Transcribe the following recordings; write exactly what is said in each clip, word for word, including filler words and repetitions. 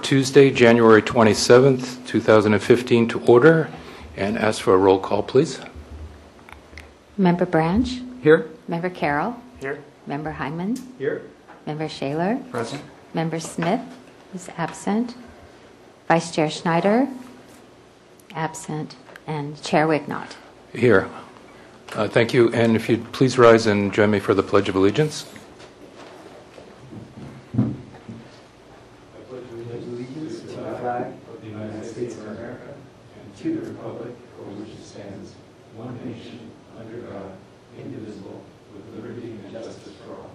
Tuesday, January twenty-seventh, two thousand fifteen to order, and ask for a roll call, please. Member Branch? Here. Member Carroll? Here. Member Hyman? Here. Member Shaler? Present. Member Smith is absent. Vice Chair Schneider? Absent. And Chair Wignott? Here. Uh, thank you. And if you'd please rise and join me for the Pledge of Allegiance. I pledge allegiance to the flag of the United States of America and to the republic for which it stands, one nation, under God, indivisible, with liberty and justice for all.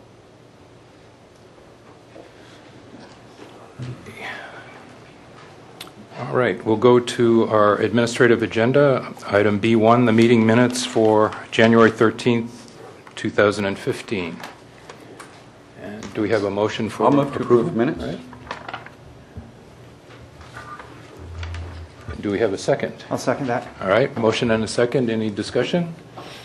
All right, we'll go to our administrative agenda. Item B one, the meeting minutes for January thirteenth, two thousand fifteen. And do we have a motion for I'll move to approve minutes. Right. Do we have a second? I'll second that. All right, motion and a second. Any discussion?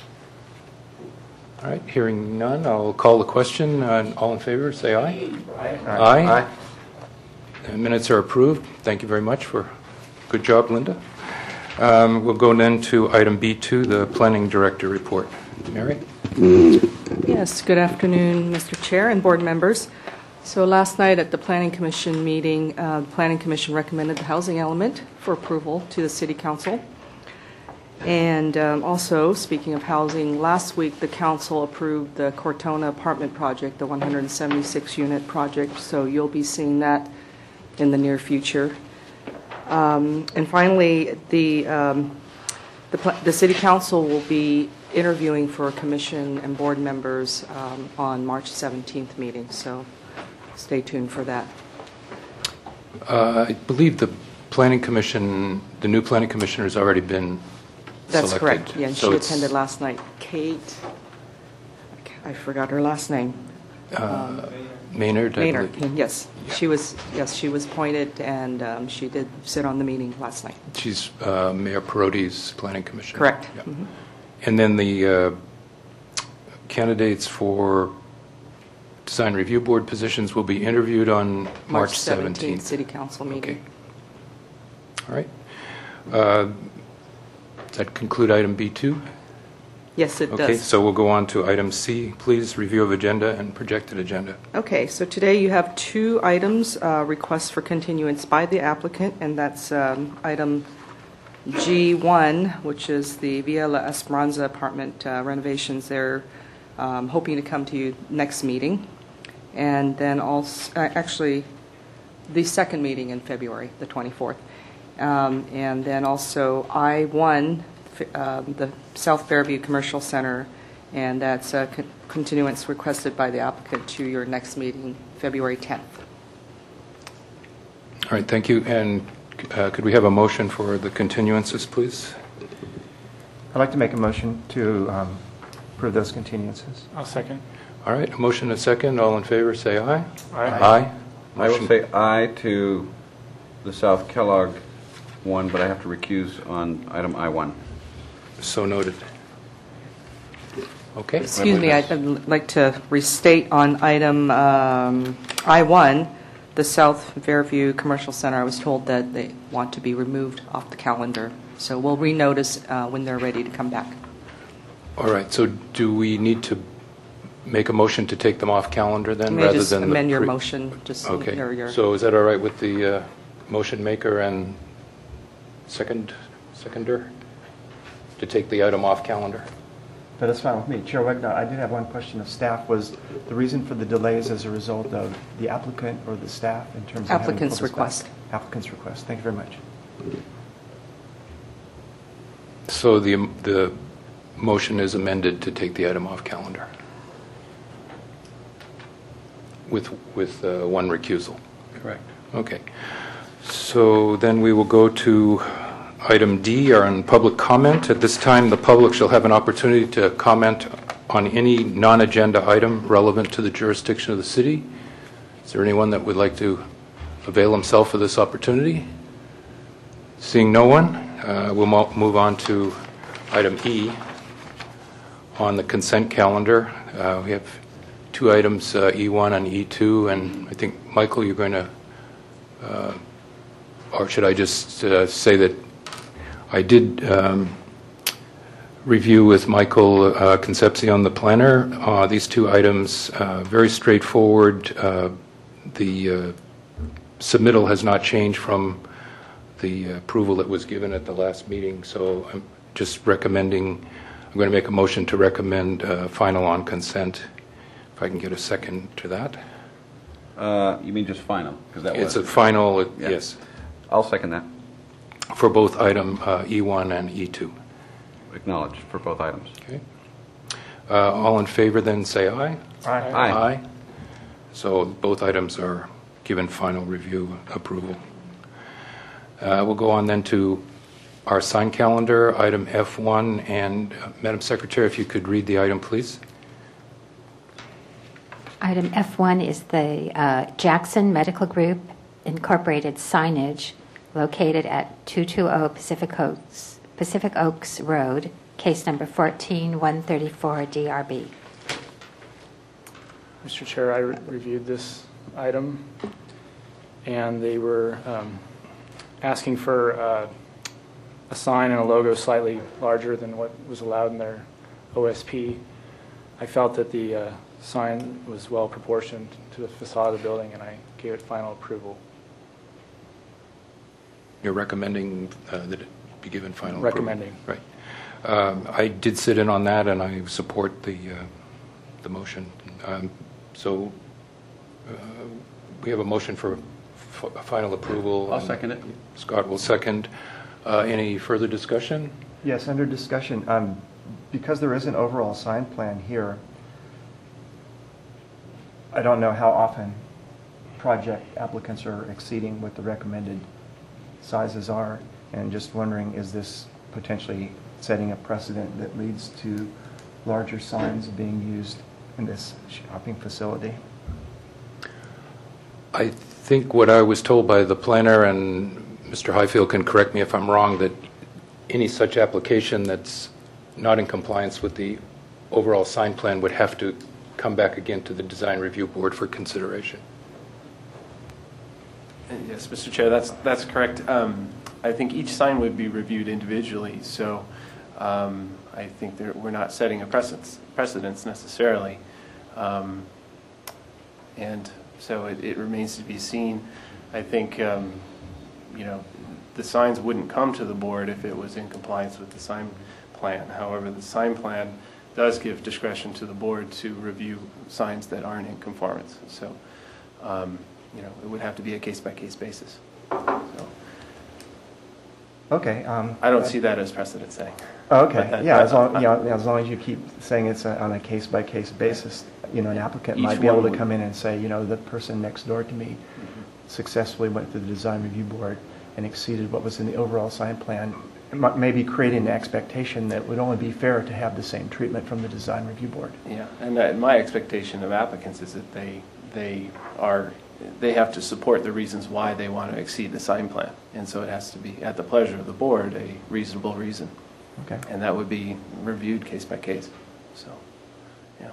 All right, hearing none, I'll call the question. Uh, all in favor, say aye. Aye. Aye. Aye. The minutes are approved. Thank you very much for good job, Linda. Um, we'll go then to item B two, the Planning Director report. Mary? Yes, good afternoon, Mister Chair and board members. So last night at the Planning Commission meeting, uh, the Planning Commission recommended the housing element for approval to the City Council. And um, also, speaking of housing, last week the Council approved the Cortona apartment project, the one hundred seventy-six unit project, so you'll be seeing that in the near future. Um, and finally, the, um, the, the City Council will be interviewing for commission and board members um, on March seventeenth meeting, so stay tuned for that. Uh, I believe the Planning Commission, the new Planning Commissioner has already been That's selected. correct, yeah, and So she it's, attended last night. Kate, I forgot her last name. Uh, Maynard, I Maynard, believe. yes. Yeah. She was, yes, she was appointed, and um, she did sit on the meeting last night. She's uh, Mayor Peroti's Planning Commissioner. Correct. Yeah. Mhm. And then the uh, candidates for Design Review Board positions will be interviewed on March seventeenth. City Council meeting. Okay. All right. Uh, Does that conclude item B two? Yes, it Okay, does. so we'll go on to item C. Please, review of agenda and projected agenda. Okay, so today you have two items, uh, requests for continuance by the applicant, and that's um, item G one, which is the Villa La Esperanza apartment uh, renovations. They're um, hoping to come to you next meeting. And then also, uh, actually, the second meeting in February, the twenty-fourth. Um, and then also I one, um, the South Fairview Commercial Center, and that's a con- continuance requested by the applicant to your next meeting, February tenth. All right, thank you. And uh, could we have a motion for the continuances, please? I'd like to make a motion to um, approve those continuances. I'll second. All right, a motion and a second. All in favor, say aye. Aye. Aye. I will Motion- say aye to the South Kellogg one, but I have to recuse on item I one. So noted. Okay. Excuse me, I'd like to restate on item um, I one, the South Fairview Commercial Center. I was told that they want to be removed off the calendar, so we'll renotice uh, when they're ready to come back. All right, so do we need to make a motion to take them off calendar then, May I rather just than the amend your pre- motion, just Okay, your, your so is that all right with the uh, motion maker and second, seconder to take the item off calendar? But that's fine with me. Chair Wagner, I did have one question of staff. Was the reason for the delays as a result of the applicant or the staff in terms of having Applicant's pulled this back? request. Applicant's request. Thank you very much. So the the motion is amended to take the item off calendar with with uh, one recusal. Correct. Okay. So then we will go to item D, on public comment. At this time, the public shall have an opportunity to comment on any non-agenda item relevant to the jurisdiction of the city. Is there anyone that would like to avail himself of this opportunity? Seeing no one, uh, we'll mo- move on to item E on the consent calendar. Uh, we have two items, uh, E one and E two, and I think, Michael, you're going to uh, or should I just uh, say that I did um, review with Michael uh, Concepcion, the planner, uh, these two items, uh, very straightforward. Uh, the uh, submittal has not changed from the approval that was given at the last meeting, so I'm just recommending, I'm going to make a motion to recommend uh, final on consent. If I can get a second to that. Uh, You mean just final? Because that It's was... a final, Yeah. yes, I'll second that. for both item uh, E one and E two. Acknowledged for both items. Okay. Uh, All in favor, then say aye. Aye. Aye. So both items are given final review approval. Uh, We'll go on then to our sign calendar, item F one, and uh, Madam Secretary, if you could read the item, please. Item F one is the uh, Jackson Medical Group Incorporated signage located at two twenty Pacific Oaks, Pacific Oaks Road, case number fourteen one thirty-four D R B. Mister Chair, I re- reviewed this item, and they were um, asking for uh, a sign and a logo slightly larger than what was allowed in their O S P. I felt that the uh, sign was well proportioned to the facade of the building, and I gave it final approval. You're recommending uh, that it be given final approval? Recommending. Right. Um, I did sit in on that, and I support the uh, the motion. Um, So uh, we have a motion for f- final approval. I'll and second it. Scott will second. Uh, Any further discussion? Yes, under discussion, um, because there is an overall sign plan here, I don't know how often project applicants are exceeding what the recommended sizes are, and just wondering, is this potentially setting a precedent that leads to larger signs being used in this shopping facility? I think what I was told by the planner, and Mister Highfield can correct me if I'm wrong, that any such application that's not in compliance with the overall sign plan would have to come back again to the Design Review Board for consideration. Yes, Mister Chair, that's, that's correct. Um, I think each sign would be reviewed individually, so um, I think there, we're not setting a precedence, precedence necessarily. Um, and so it, it remains to be seen. I think, um, you know, the signs wouldn't come to the board if it was in compliance with the sign plan. However, the sign plan does give discretion to the board to review signs that aren't in conformance. So, um, you know, it would have to be a case-by-case basis. So, Okay. um, I don't see that as precedent setting. Oh, But okay, that- yeah, that- as long, yeah, as long as you keep saying it's a- on a case-by-case basis, you know, an applicant Each might be able one to would- come in and say, you know, the person next door to me successfully went through the design review board and exceeded what was in the overall sign plan, m- maybe creating the expectation that it would only be fair to have the same treatment from the design review board. Yeah, and that, my expectation of applicants is that they, they are, they have to support the reasons why they want to exceed the sign plan. And so it has to be, at the pleasure of the board, a reasonable reason. Okay. And that would be reviewed case by case, so, yeah.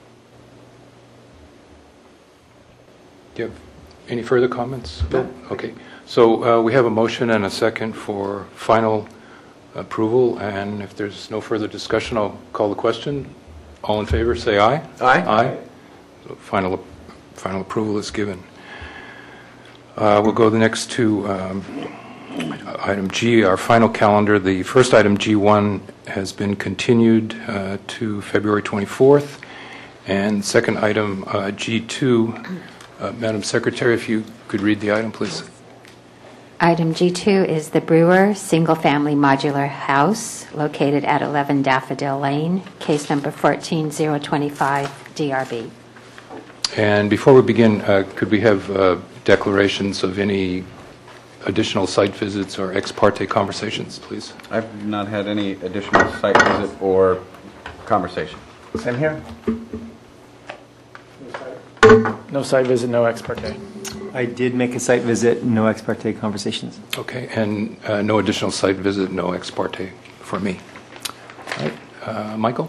Do you have any further comments, Bill? Okay. So uh, we have a motion and a second for final approval, and if there's no further discussion, I'll call the question. All in favor, say aye. Aye. Aye. So Final, final approval is given. Uh, We'll go the next to um, item G, our final calendar. The first item, G one, has been continued uh, to February twenty-fourth. And second item, uh, G two, uh, Madam Secretary, if you could read the item, please. Item G two is the Brewer Single Family Modular House located at eleven Daffodil Lane, case number fourteen oh twenty-five D R B. And before we begin, uh, could we have uh, declarations of any additional site visits or ex parte conversations, please? I've not had any additional site visit or conversation. Same here? No site visit, no ex parte. I did make a site visit, no ex parte conversations. Okay, and uh, no additional site visit, no ex parte for me. All right, uh, Michael?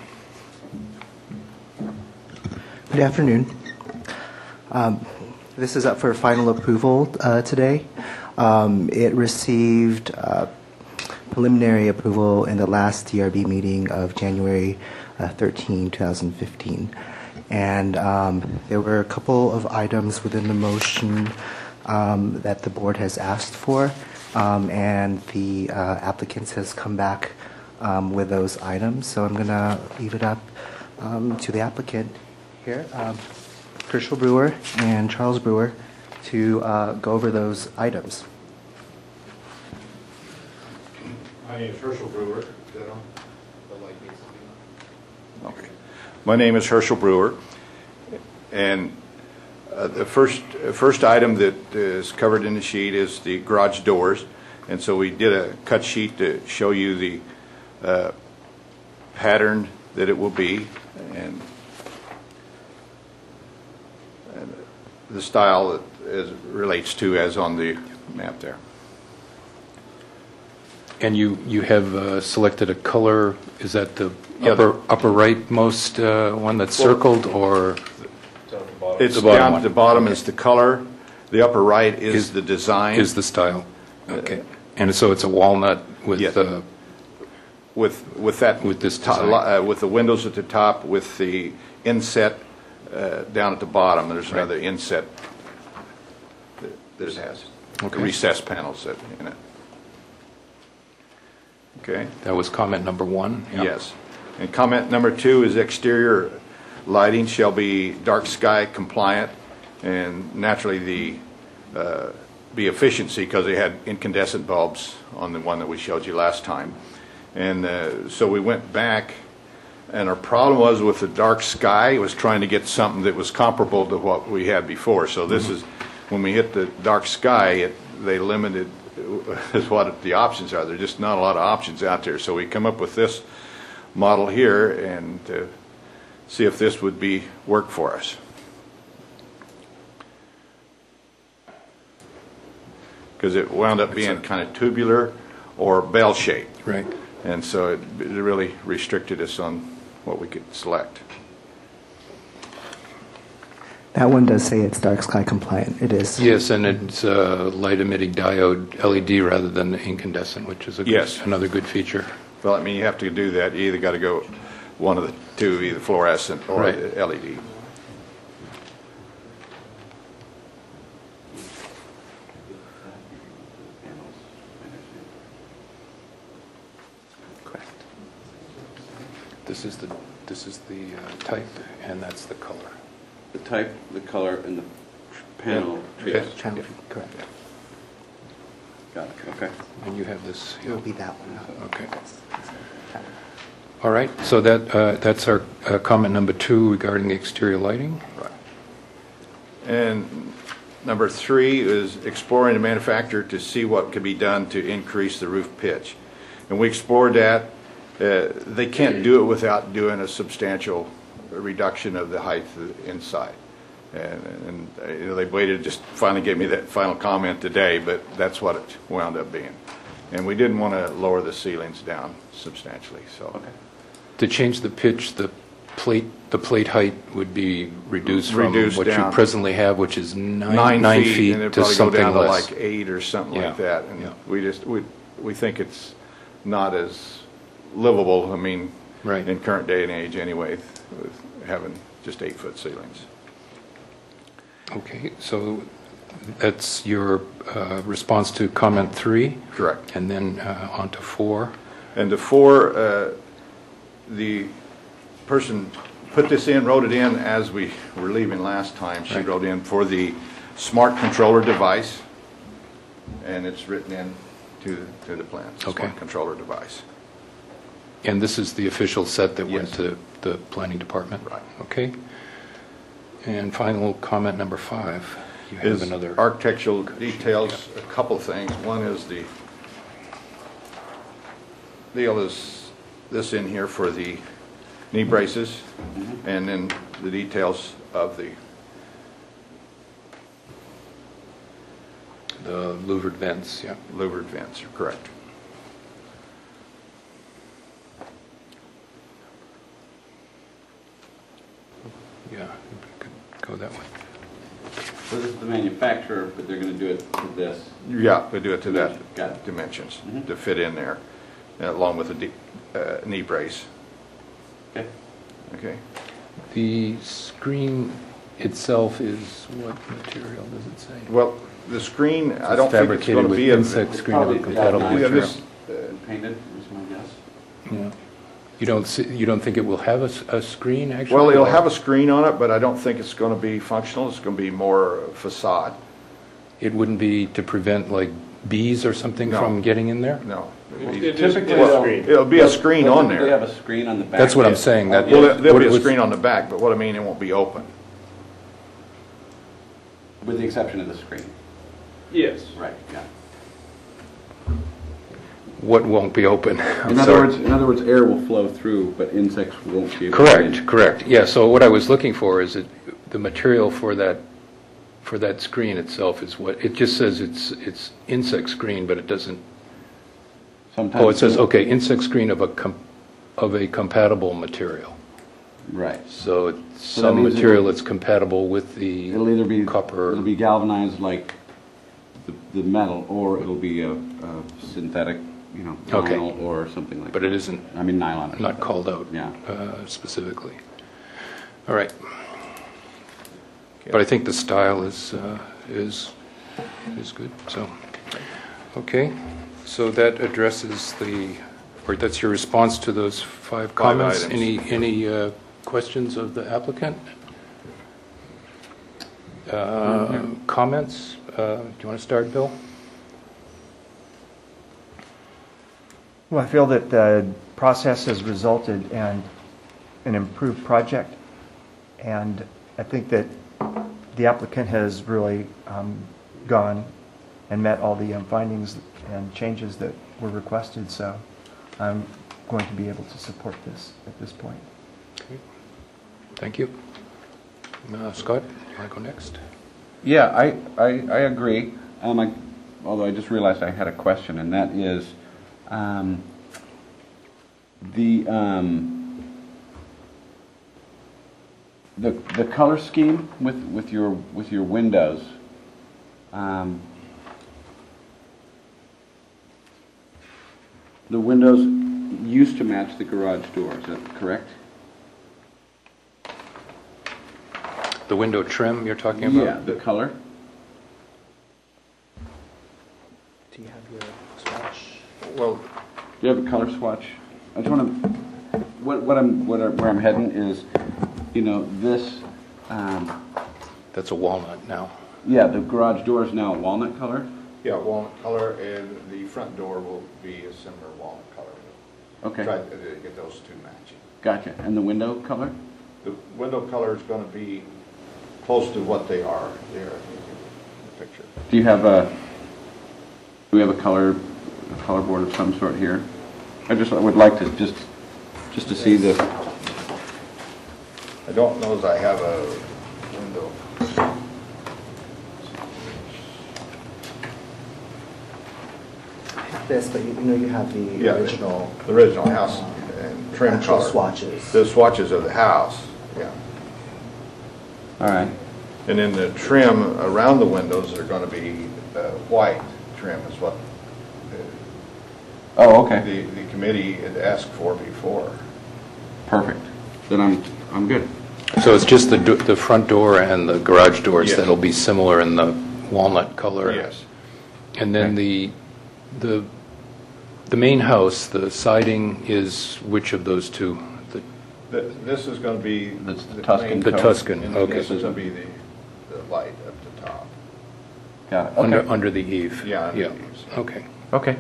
Good afternoon. Um, This is up for final approval uh, today. Um, It received uh, preliminary approval in the last D R B meeting of January uh, thirteenth, twenty fifteen. And um, there were a couple of items within the motion um, that the board has asked for, um, and the uh, applicants has come back um, with those items. So I'm going to leave it up um, to the applicant here, um, Herschel Brewer and Charles Brewer, to uh, go over those items. My name is Herschel Brewer. Is that on? The light needs to be on. Okay. My name is Herschel Brewer, and uh, the first first item that is covered in the sheet is the garage doors, and so we did a cut sheet to show you the uh, pattern that it will be, and, and the style that is, relates to as on the map there. And you, you have uh, selected a color, is that the Yeah, upper, the- upper rightmost uh, one that's Well- circled, or? It's The bottom down one. at the bottom Okay. is the color, the upper right is, Is- the design. Is the style? Okay. And so it's a walnut with, Yes. uh, with with that With this top- design. uh, with the windows at the top, with the inset uh, down at the bottom. There's Right. another inset that that has Okay. recessed panels that- in it. Okay. that was comment number one? Yeah. Yes. And comment number two is exterior lighting shall be dark sky compliant, and naturally the, uh, be efficiency, because they had incandescent bulbs on the one that we showed you last time. And uh, so we went back, and our problem was with the dark sky, was trying to get something that was comparable to what we had before. So this is, when we hit the dark sky, it, they limited is what the options are. There's just not a lot of options out there. So we come up with this model here and uh, see if this would be work for us. Because it wound up being kind of tubular or bell-shaped. Right. And so it, it really restricted us on what we could select. That one does say it's dark sky compliant. It is. Yes, and it's a light emitting diode L E D rather than the incandescent, which is a good- Yes. another good feature. Well, I mean, you have to do that. You either got to go one of the two, either fluorescent or Right. L E D. Correct. This is the, this is the uh, type, and that's the color. The type, the color, and the panel Yeah. trees. Channel, correct. Got it, okay. And you have this. It will be that one. Okay. All right, so that, uh, that's our uh, comment number two regarding the exterior lighting. Right. And number three is exploring the manufacturer to see what could be done to increase the roof pitch. And we explored that. Uh, They can't do it without doing a substantial reduction of the height inside. And, and uh, you know, they waited, just finally gave me that final comment today, but that's what it wound up being. And we didn't want to lower the ceilings down substantially, so. Okay. To change the pitch, the plate, the plate height would be reduced from Reduced what you down. presently have, which is nine, Nine nine feet, feet and it'd to probably go something down to less. like eight or something Yeah, like that. And yeah. we just, we, we think it's not as livable, I mean, Right. in current day and age anyway, with having just eight-foot ceilings. Okay, so that's your uh, response to comment three? Correct. And then uh, on to four? And the four, uh, the person put this in, wrote it in as we were leaving last time. She Right. wrote in for the smart controller device, and it's written in to, to the plan. Okay. Smart controller device. And this is the official set that went Yes. to the planning department? Right. Okay. And final comment number five. You have Is another. architectural details, a couple things. One is the deal is this in here for the knee braces, and then the details of the The louvered vents, yeah. louvered vents are correct. Yeah, you could go that way. So this is the manufacturer, but they're going to do it to this. Yeah, we do it to Got it. that dimensions Mhm. to fit in there, uh, along with the de- uh, knee brace. Okay. Okay. The screen itself is what material does it say? Well, the screen, I It's don't think it's going fabricated to with be a... insect screen of a Probably compatible galvanized. Yeah, material. this, uh, Painted, is my guess. Yeah. You don't see, you don't think it will have a, s- a screen actually? Well, it'll or- have a screen on it, but I don't think it's going to be functional. It's going to be more facade. It wouldn't be to prevent like bees or something No. from getting in there? No. Typically, Well, they'll- it'll be a screen on They have there. a screen on the back. That's what I'm saying, that- Well, there- there'll be What a was- screen on the back, but what I mean, it won't be open. With the exception of the screen. Yes. Right, yeah. What won't be open? I'm In other sorry. words, in other words, air will flow through, but insects won't be able to get in. Correct, correct. Yeah, so what I was looking for is that the material for that, for that screen itself is what, it just says it's, it's insect screen, but it doesn't, Sometimes. oh, it says, okay, insect screen of a, com- of a compatible material. Right. So it's So that some means material it'll- that's compatible with the It'll either be, copper. it'll be galvanized like the, the metal, or it'll be a, a synthetic, you know, Okay. vinyl or something like that. But it isn't, I mean nylon. or not something. called out Yeah. uh, specifically. All right. But I think the style is, uh, is, is good, so, okay. So that addresses the, or that's your response to those five comments? items. Any, any uh, questions of the applicant? Uh, Comments? Uh, Do you want to start, Bill? Well, I feel that the process has resulted in an improved project, and I think that the applicant has really um, gone and met all the um, findings and changes that were requested, so I'm going to be able to support this at this point. Okay. Thank you. Uh, Scott, you want to go next? Yeah, I, I, I agree. Um, I, although I just realized I had a question, and that is, um, the, um, the, the color scheme with, with your, with your windows, um, the windows used to match the garage door, is that correct? The window trim you're talking about? Yeah, the color. Do you have your swatch? Well, Do you have a color swatch? I just want to, what, what I'm, what I, where I'm heading is, you know, this, um, That's a walnut now. yeah, the garage door is now a walnut color. yeah, walnut color, and the front door will be a similar walnut color. Okay, Try to get those two matching. gotcha. And the window color? The window color is going to be close to what they are there in the picture. Do you have a, do we have a color, a color board of some sort here? I just, I would like to just, just to see the, I don't know as I have a window. This, but you you know you have the Yeah, original The original house and trim actual color. swatches. The swatches of the house, yeah. all right. And then the trim around the windows are going to be uh, white trim is what Oh, the, okay, the committee had asked for before. perfect. Then I'm, I'm good. So it's just the, do- the front door and the garage doors Yes. that'll be similar in the walnut color? Yes. And then the, the, the main house, the siding is which of those two? The Th- This is going to be. That's the Tuscan main The coat, Tuscan, and okay. This is going to be the, the light up the top. Got it, Under, okay. under the eave? Yeah, under the eaves. Okay, Okay.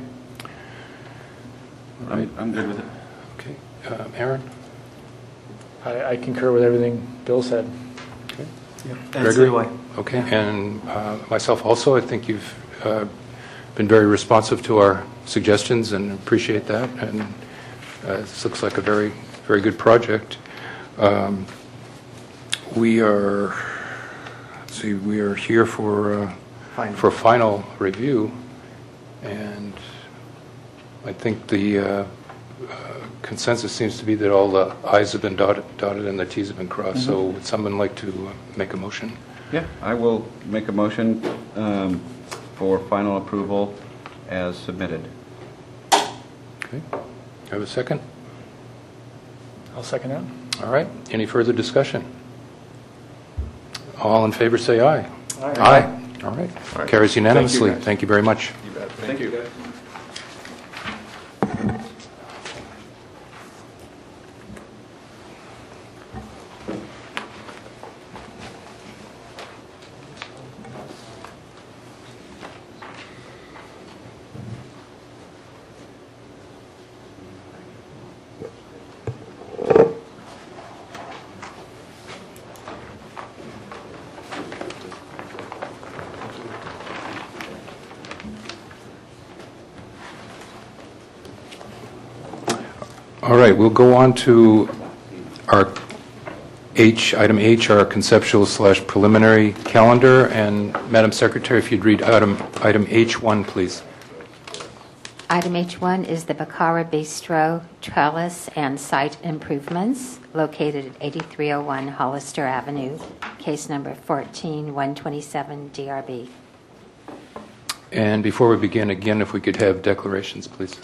all right, I'm, I'm good with it. okay. Um, Aaron? I, I concur with everything Bill said. Okay. That's Gregory? the way. Okay, and uh, myself also, I think you've uh, been very responsive to our suggestions and appreciate that, and uh, this looks like a very, very good project. Um, We are, let's see, we are here for, uh, Final. for final review, and I think the uh, uh, consensus seems to be that all the i's have been dotted dotted and the t's have been crossed, so would someone like to uh, make a motion? Yeah, I will make a motion um, for final approval as submitted. Okay. Have a second? I'll second that. All right. Any further discussion? All in favor say aye. Aye. Aye. All right. All right. Carries unanimously. guys. Thank you very much. You bet. Thank you. All right, we'll go on to our H, item H, our conceptual slash preliminary calendar. And Madam Secretary, if you'd read item, item H one, please. Item H one is the Bacara Bistro trellis and site improvements located at eighty-three oh one Hollister Avenue, case number fourteen one twenty-seven D R B. And before we begin, again, if we could have declarations, please.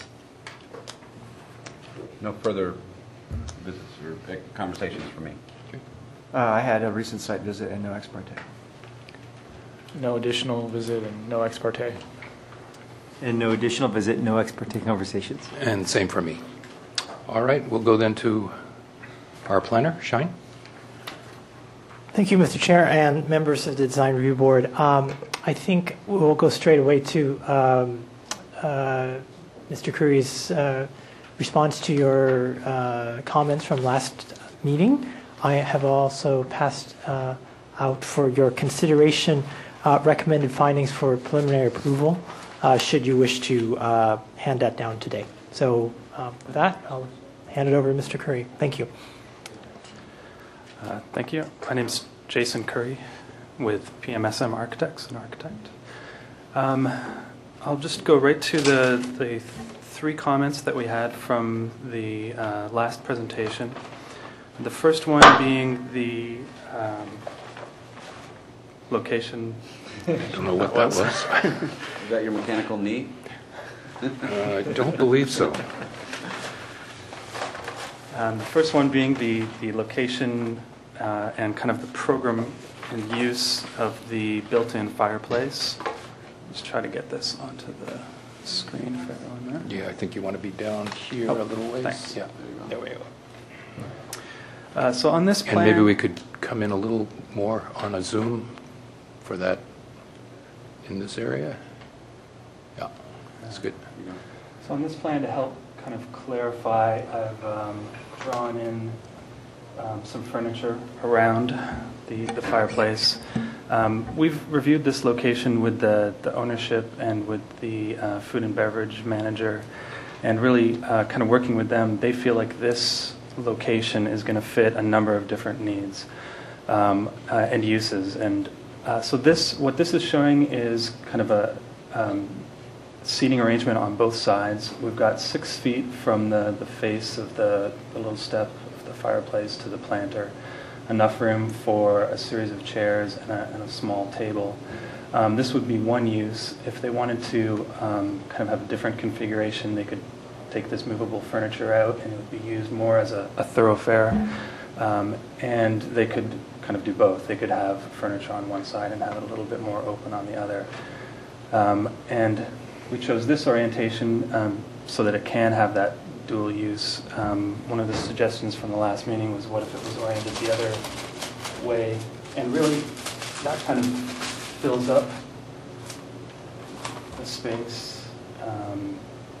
No further visits or conversations for me. Uh, I had a recent site visit and no ex parte. No additional visit and no ex parte. And no additional visit, no ex parte conversations. And same for me. All right, we'll go then to our planner, Shine. Thank you, Mister Chair and members of the Design Review Board. Um, I think we'll go straight away to um, uh, Mister Curry's uh, response to your uh, comments from last meeting. I have also passed uh, out for your consideration uh, recommended findings for preliminary approval, uh, should you wish to uh, hand that down today. So um, with that, I'll hand it over to Mister Curry. Thank you. Uh, thank you. My name is Jason Curry with P M S M Architects, an architect. Um, I'll just go right to the, the three comments that we had from the uh, last presentation. The first one being the um, location. I don't know what that was. Is that your mechanical knee? uh, I don't believe so. Um, the first one being the, the location uh, and kind of the program and use of the built-in fireplace. Let's try to get this onto the screen for everyone there. Yeah, I think you want to be down here Oh, a little ways. thanks. Yeah, there we go. Uh, so on this plan, And maybe we could come in a little more on a zoom for that in this area. Yeah, that's good. So on this plan, to help kind of clarify, I've um, drawn in um, some furniture around the, the fireplace. Um, we've reviewed this location with the, the ownership and with the uh, food and beverage manager, and really uh, kind of working with them. They feel like this location is going to fit a number of different needs um, uh, and uses. And uh, so this, what this is showing is kind of a um, seating arrangement on both sides. We've got six feet from the, the face of the, the little step of the fireplace to the planter. Enough room for a series of chairs and a, and a small table. Um, this would be one use. If they wanted to um, kind of have a different configuration, they could take this movable furniture out and it would be used more as a, a thoroughfare. Um, and they could kind of do both. They could have furniture on one side and have it a little bit more open on the other. Um, and we chose this orientation um, so that it can have that dual use. Um, one of the suggestions from the last meeting was what if it was oriented the other way? And really, that kind of fills up the space. Um,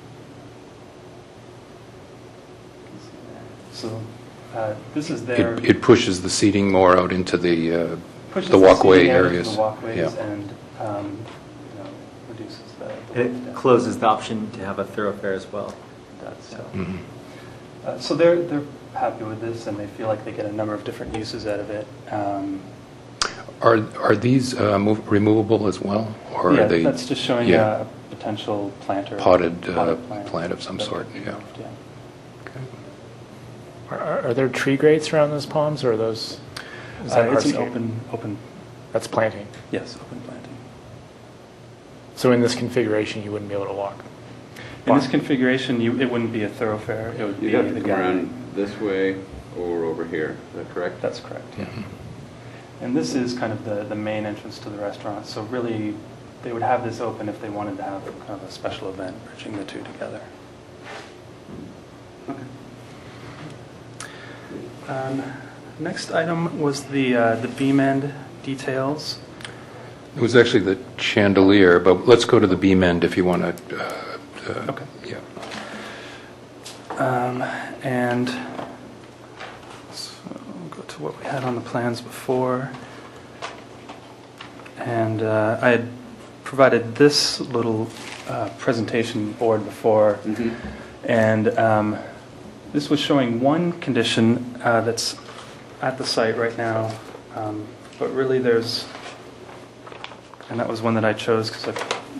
so uh, this is there. It, it pushes the seating more out into the uh, pushes the walkway seating out into areas. The walkways Yeah. and um, you know, reduces the. the It width down. closes the option to have a thoroughfare as well. That's, so. Mhm. Uh, so they're they're happy with this, and they feel like they get a number of different uses out of it. Um, Are are these uh, move, removable as well, or yeah, are they that's just showing yeah. a potential planter. potted, uh, potted plant, plant of some that sort? could be Yeah. moved, yeah. Okay. Are, are, are there tree grates around those palms, or are those? Is Uh, that it's an hardscape? open open That's planting. Yes, open planting. So in this configuration, you wouldn't be able to walk? In this configuration, you, it wouldn't be a thoroughfare. It would be You'd have to the come guide. around this way or over here. Is that correct? That's correct. Yeah. And this is kind of the, the main entrance to the restaurant. So really, they would have this open if they wanted to have kind of a special event, bridging the two together. Okay. Um, next item was the uh, the beam end details. It was actually the chandelier, but let's go to the beam end if you want to. Uh, uh, Okay. Yeah. Um, and so we'll go to what we had on the plans before. And uh, I had provided this little uh, presentation board before, Mm-hmm. and um, this was showing one condition uh, that's at the site right now, um, but really there's, and that was one that I chose because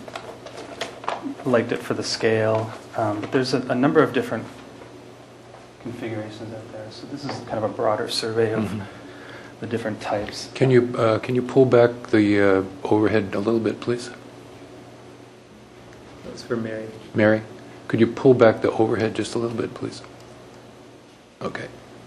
I liked it for the scale, um, but there's a, a number of different configurations out there. So this is kind of a broader survey of Mhm. the different types. Can you uh, can you pull back the uh, overhead a little bit, please? That's for Mary. Mary, could you pull back the overhead just a little bit, please? Okay.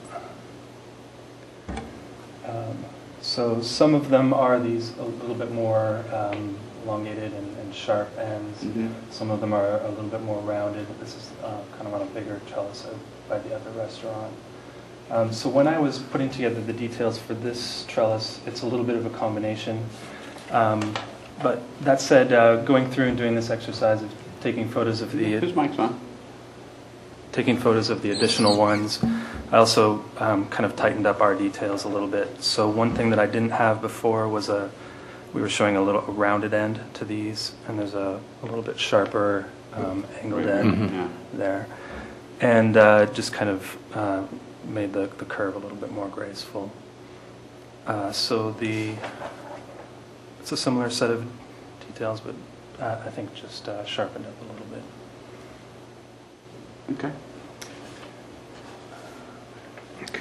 Um, so some of them are these a little bit more um, elongated and, and sharp ends. Mhm. Some of them are a little bit more rounded. This is uh, kind of on a bigger trellis out by the other restaurant. Um, so when I was putting together the details for this trellis, it's a little bit of a combination. Um, but that said, uh, going through and doing this exercise of taking photos of the Whose mic's on? taking photos of the additional ones, I also um, kind of tightened up our details a little bit. So one thing that I didn't have before was a, we were showing a little a rounded end to these, and there's a, a little bit sharper um, angled end Mhm. Yeah. there. And uh, just kind of uh, made the, the curve a little bit more graceful. Uh, so the, it's a similar set of details, but uh, I think just uh, sharpened up a little bit. Okay. Okay.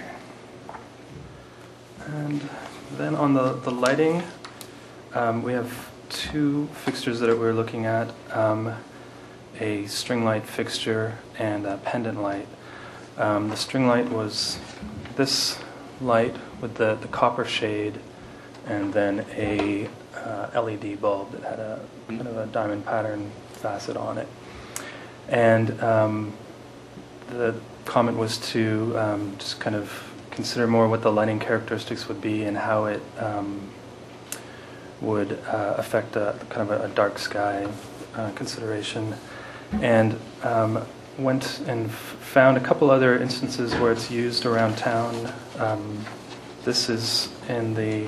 And then on the, the lighting, um, we have two fixtures that we're looking at, um, a string light fixture and a pendant light. Um, the string light was this light with the, the copper shade and then a uh, L E D bulb that had a kind of a diamond pattern facet on it. And um, the comment was to um, just kind of consider more what the lighting characteristics would be and how it um, would uh, affect a kind of a, a dark sky uh, consideration. And um, went and f found a couple other instances where it's used around town. Um, this is in the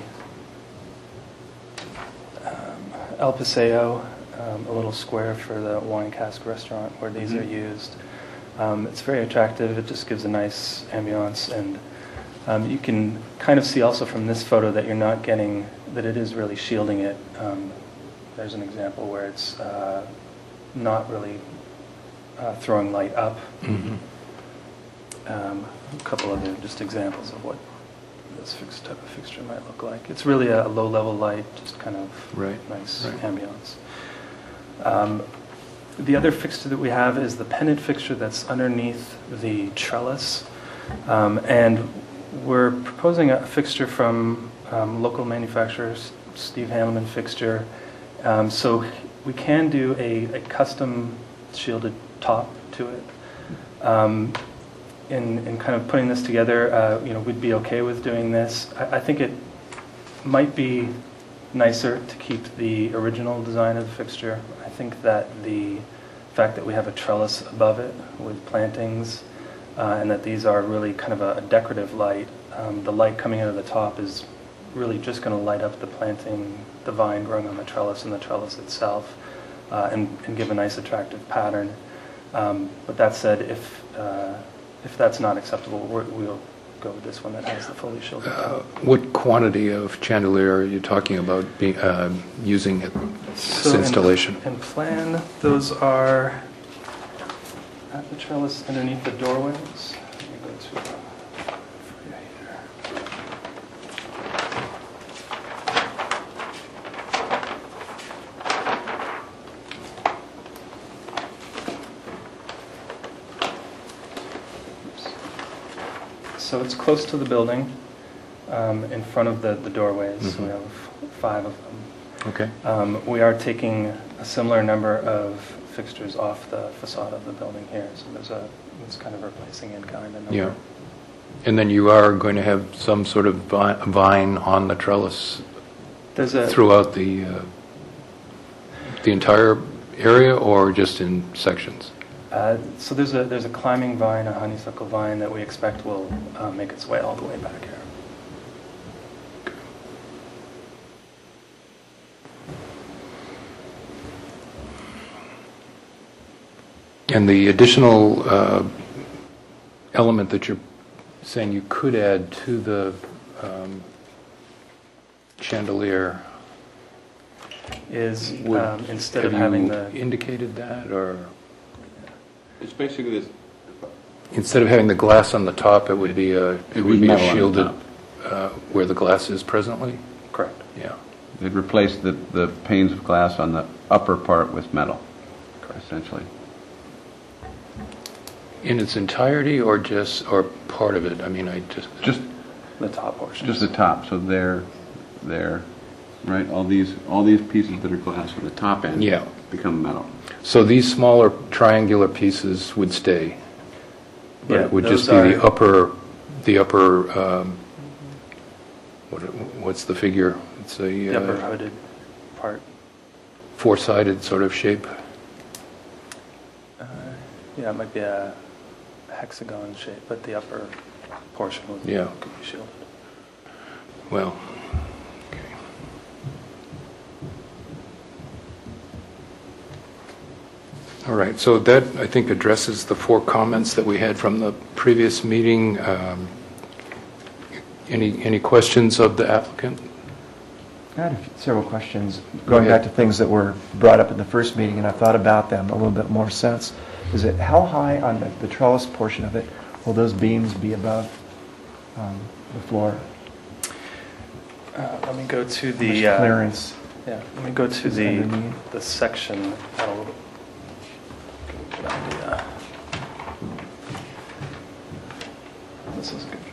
um, El Paseo, um, a little square for the wine cask restaurant where these Mhm. are used. Um, it's very attractive. It just gives a nice ambiance, and um, you can kind of see also from this photo that you're not getting, that it is really shielding it. Um, there's an example where it's uh, not really uh, throwing light up. Mm-hmm. Um, a couple other just examples of what this fixed type of fixture might look like. It's really a, a low-level light, just kind of Right. nice Right. ambience. Um, the other fixture that we have is the pendant fixture that's underneath the trellis. Um, and we're proposing a fixture from um, local manufacturers, Steve Hanneman fixture. Um, so we can do a, a custom shielded top to it. Um, in, in kind of putting this together, uh, you know, we'd be okay with doing this. I, I think it might be nicer to keep the original design of the fixture. I think that the fact that we have a trellis above it with plantings uh, and that these are really kind of a, a decorative light, um, the light coming out of the top is really just going to light up the planting, the vine growing on the trellis and the trellis itself, uh, and, and give a nice attractive pattern. Um, but that said, if uh, if that's not acceptable, we're, we'll go with this one that has the fully shielded Uh, top. what quantity of chandelier are you talking about being, uh, using at this So in- installation? In plan, those are at the trellis underneath the doorways. Let me go to for you here. So it's close to the building, um, in front of the, the doorways. So we Mhm. have five of them. Okay. Um, we are taking a similar number of fixtures off the facade of the building here. So there's a, it's kind of replacing in kind a number. Yeah. And then you are going to have some sort of vi- vine on the trellis There's a, throughout the, uh, the entire area, or just in sections? uh, so there's a, there's a climbing vine, a honeysuckle vine that we expect will uh, make its way all the way back here. And the additional uh, element that you're saying you could add to the um, chandelier, Is would, um, instead have of having you the indicated that, or It's basically this, instead of having the glass on the top, it would be a, it It would would be a metal on the shielded top. uh, where the glass is presently? correct. Yeah. they'd replace the, the panes of glass on the upper part with metal, essentially. In its entirety, or just, or part of it? I mean, I just... Just, The top portion. just the top, so there, there, right? All these, all these pieces that are glass on the top end Yeah. become metal. So these smaller triangular pieces would stay? But Yeah, it would those just be the are- upper, the upper, um, what, what's the figure? It's a The upper uh, hooded part. four-sided sort of shape? Uh, yeah, it might be a hexagon shape, but the upper portion would Yeah. could be shielded. Well, okay. All right, so that, I think, addresses the four comments that we had from the previous meeting. Um, Any, any questions of the applicant? I had a few- several questions, Go going ahead. back to things that were brought up in the first meeting, and I thought about them a little bit more since. Is it, how high on the the trellis portion of it will those beams be above um, the floor? Uh, let me go to How much the uh, clearance? Yeah, let me go to is the underneath? the section. That'll give you a good idea. This is good.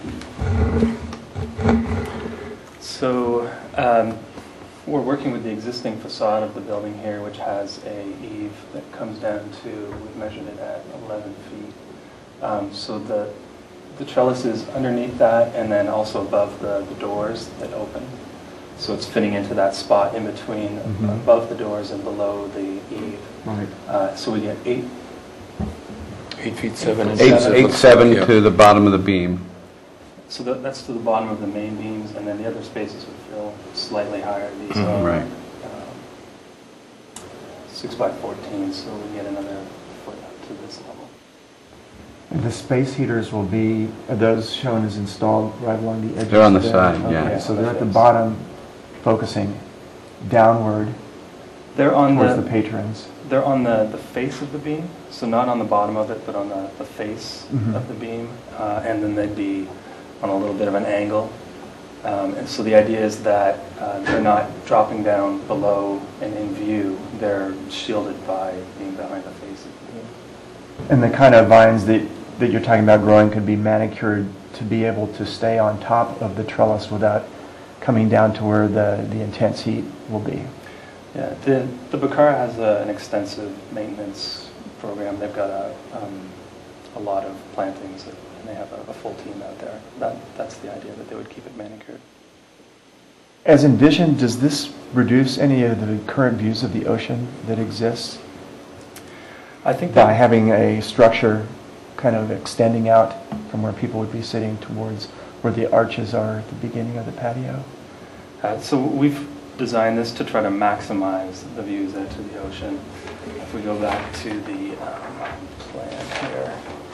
So um, we're working with the existing facade of the building here, which has a eave that comes down to, we've measured it at eleven feet. Um, so the the trellis is underneath that, and then also above the, the doors that open. So it's fitting into that spot in between, Mhm. above the doors and below the eave. Right. Uh, so we get eight. Eight feet seven Eight- inches. Eight, it eight, looks seven like, yeah. to the bottom of the beam. So that, that's to the bottom of the main beams, and then the other spaces would fill slightly higher. These Mhm. are Right. um, six by fourteen, so we get another foot up to this level. And the space heaters will be, are those shown as installed right along the edges? They're on the there? side, yeah. Okay, so they're at the Yes. bottom, focusing downward They're on towards the the, patrons. they're on the, the face of the beam, so not on the bottom of it, but on the, the face Mhm. of the beam, uh, and then they'd be on a little bit of an angle. Um, and so the idea is that uh, they're not dropping down below and in view, they're shielded by being behind the face of the beam. And the kind of vines that, that you're talking about growing could be manicured to be able to stay on top of the trellis without coming down to where the, the intense heat will be. Yeah, the, the Bacara has a, an extensive maintenance program. They've got a, um, a lot of plantings, that, and they have a, a full team out there. That, that's the idea, that they would keep it manicured. As envisioned, does this reduce any of the current views of the ocean that exists I think by that, having a structure kind of extending out from where people would be sitting towards where the arches are at the beginning of the patio? uh, so we've designed this to try to maximize the views out to the ocean. If we go back to the um, plan here,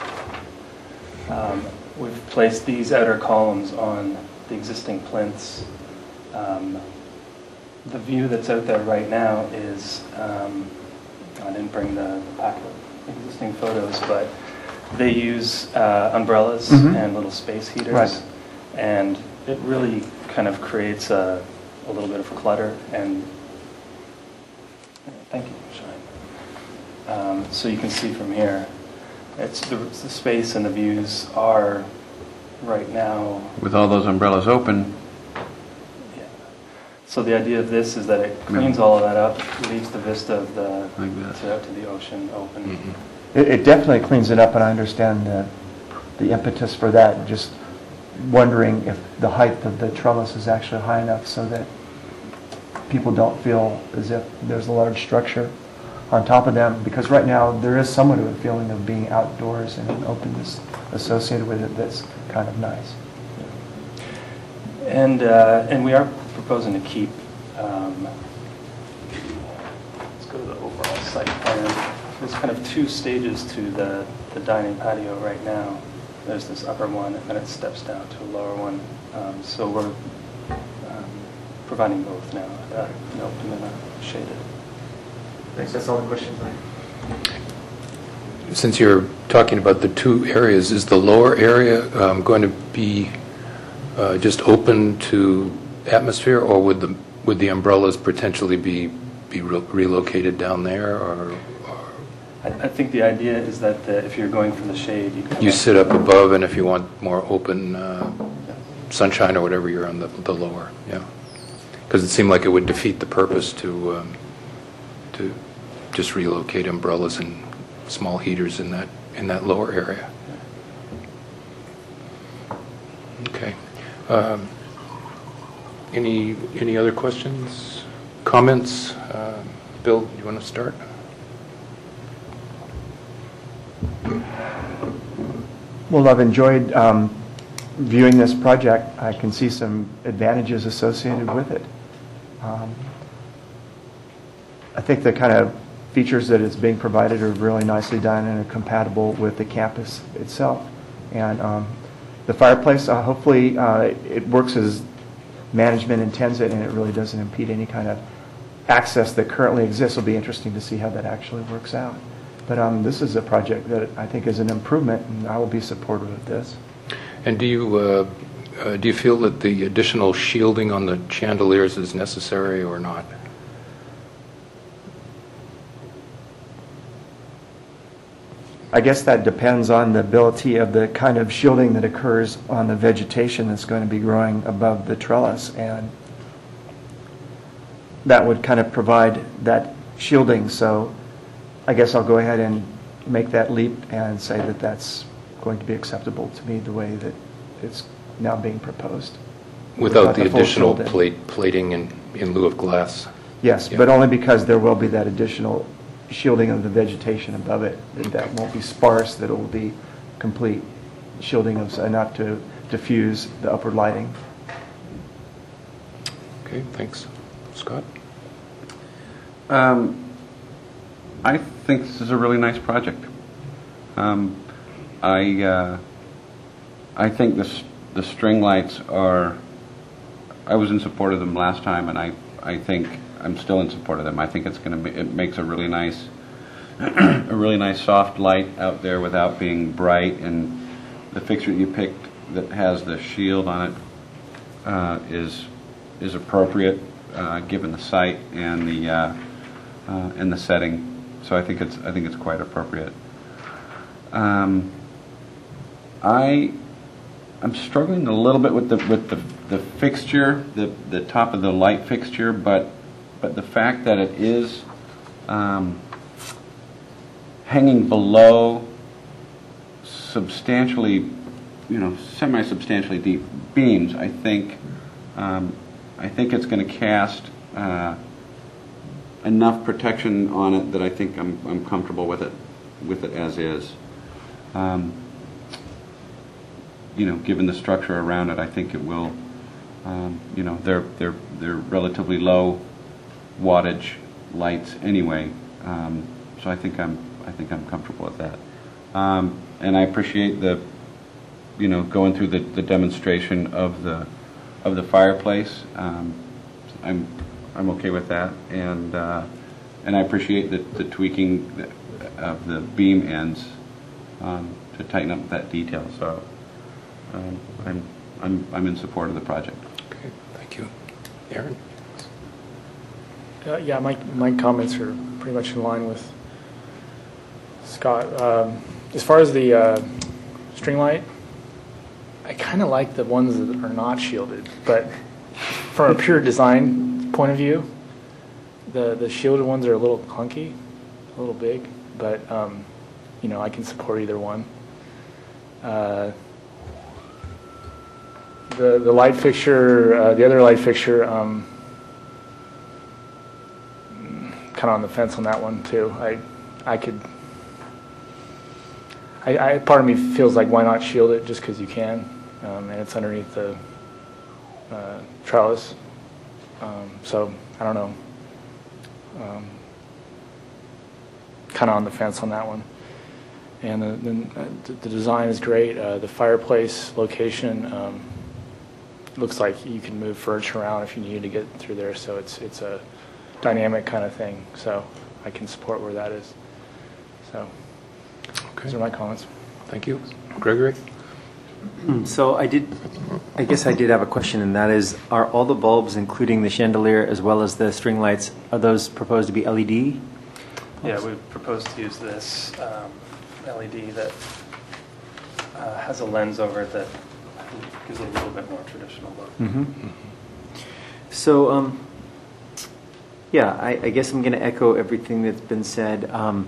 um, we've placed these outer columns on the existing plinths. Um, the view that's out there right now is, um, I didn't bring the, the packet of existing photos, but they use uh, umbrellas Mhm. and little space heaters. Right. And it really kind of creates a, a little bit of clutter, and thank you, Shine. Um, so you can see from here, it's the, the space and the views are right now. With all those umbrellas open, Yeah. So the idea of this is that it cleans all of that up, leaves the vista of the, Like this. to, to the ocean open. Mm-hmm. It, it definitely cleans it up, and I understand the, the impetus for that. Just wondering if the height of the trellis is actually high enough so that people don't feel as if there's a large structure on top of them, because right now there is somewhat of a feeling of being outdoors and an openness associated with it that's kind of nice. And, uh, and we are proposing to keep, um, let's go to the overall site plan. There's kind of two stages to the, the dining patio right now. There's this upper one, and then it steps down to a lower one. Um, so we're um, providing both now, uh, an open and a shaded. Thanks, that's all the questions I have. Since you're talking about the two areas, is the lower area um, going to be uh, just open to atmosphere, or would the would the umbrellas potentially be be re- relocated down there, or, or I, I think the idea is that the, if you're going for the shade, you you sit up above, and if you want more open uh, sunshine or whatever, you're on the, the lower, yeah. Because it seemed like it would defeat the purpose to um, to just relocate umbrellas and small heaters in that in that lower area. Okay. Um, any any other questions, comments? Uh, Bill, you want to start? Well, I've enjoyed um, viewing this project. I can see some advantages associated with it. Um, I think the kind of features that it's being provided are really nicely done and are compatible with the campus itself. And um, the fireplace, uh, hopefully uh, it works as management intends it, and it really doesn't impede any kind of access that currently exists. It'll be interesting to see how that actually works out. But um, this is a project that I think is an improvement, and I will be supportive of this. And do you uh, uh, do you feel that the additional shielding on the chandeliers is necessary or not? I guess that depends on the ability of the kind of shielding that occurs on the vegetation that's going to be growing above the trellis, and that would kind of provide that shielding. So I guess I'll go ahead and make that leap and say that that's going to be acceptable to me the way that it's now being proposed. Without the full additional shielding. plate plating in, in lieu of glass? Yes, Yeah. but only because there will be that additional shielding of the vegetation above it. That, that won't be sparse, that it will be complete shielding of enough to diffuse the upward lighting. Okay, thanks. Scott? Um, I think this is a really nice project. Um, I uh, I think this the string lights are. I was in support of them last time, and I I think I'm still in support of them. I think it's going to it makes a really nice a really nice soft light out there without being bright, and the fixture you picked that has the shield on it uh, is is appropriate uh, given the site and the uh, uh, and the setting. So I think it's I think it's quite appropriate. Um, I I'm struggling a little bit with the with the, the fixture, the the top of the light fixture, but but the fact that it is um, hanging below substantially, you know, semi-substantially deep beams, I think um, I think it's going to cast uh, enough protection on it that I think I'm I'm comfortable with it with it as is. Um, you know, given the structure around it, I think it will. Um, you know, they're they're they're relatively low wattage lights anyway, um, so I think I'm I think I'm comfortable with that. Um, and I appreciate the, you know, going through the, the demonstration of the of the fireplace. Um, I'm I'm okay with that, and uh, and I appreciate the, the tweaking of the beam ends um, to tighten up that detail. So um, I'm I'm I'm in support of the project. Okay, thank you. Aaron? Uh, yeah, my my comments are pretty much in line with Scott. Um, as far as the uh, string light, I kind of like the ones that are not shielded, but from a pure design point of view, the, the shielded ones are a little clunky, a little big, but, um, you know, I can support either one. Uh, the, the light fixture, uh, the other light fixture, um, kind of on the fence on that one too. I, I could, I, I, part of me feels like why not shield it just because you can, um, and it's underneath the uh, trellis. Um, so I don't know. Um, kind of on the fence on that one. And the, the, the design is great. Uh, the fireplace location um, looks like you can move furniture around if you needed to get through there. So it's it's a dynamic kind of thing. So I can support where that is. So Okay. those are my comments. Thank you. Gregory? So I did, I guess I did have a question, and that is, are all the bulbs, including the chandelier as well as the string lights, are those proposed to be L E D? Yeah, we propose to use this um, L E D that uh, has a lens over it that I think gives it a little bit more traditional look. Mm-hmm. So, um, yeah, I, I guess I'm going to echo everything that's been said, um,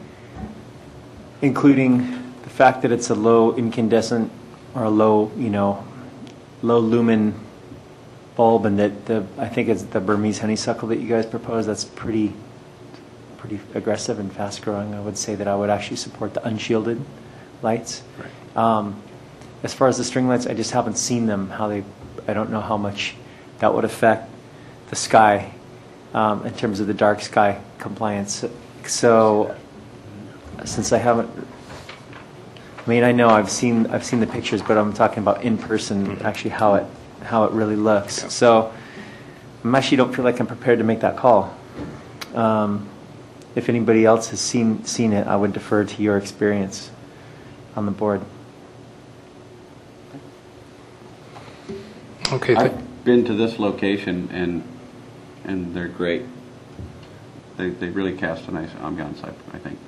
including the fact that it's a low incandescent or a low, you know, low lumen bulb, and that the I think it's the Burmese honeysuckle that you guys propose. That's pretty, pretty aggressive and fast growing. I would say that I would actually support the unshielded lights. Right. Um, as far as the string lights, I just haven't seen them. How they, I don't know how much that would affect the sky um, in terms of the dark sky compliance. So, since I haven't. I mean, I know I've seen I've seen the pictures, but I'm talking about in person, actually how it how it really looks. Yeah. So, I actually don't feel like I'm prepared to make that call. Um, if anybody else has seen seen it, I would defer to your experience on the board. Okay. th- I've been to this location, and and they're great. They they really cast a nice ambiance, I, I think.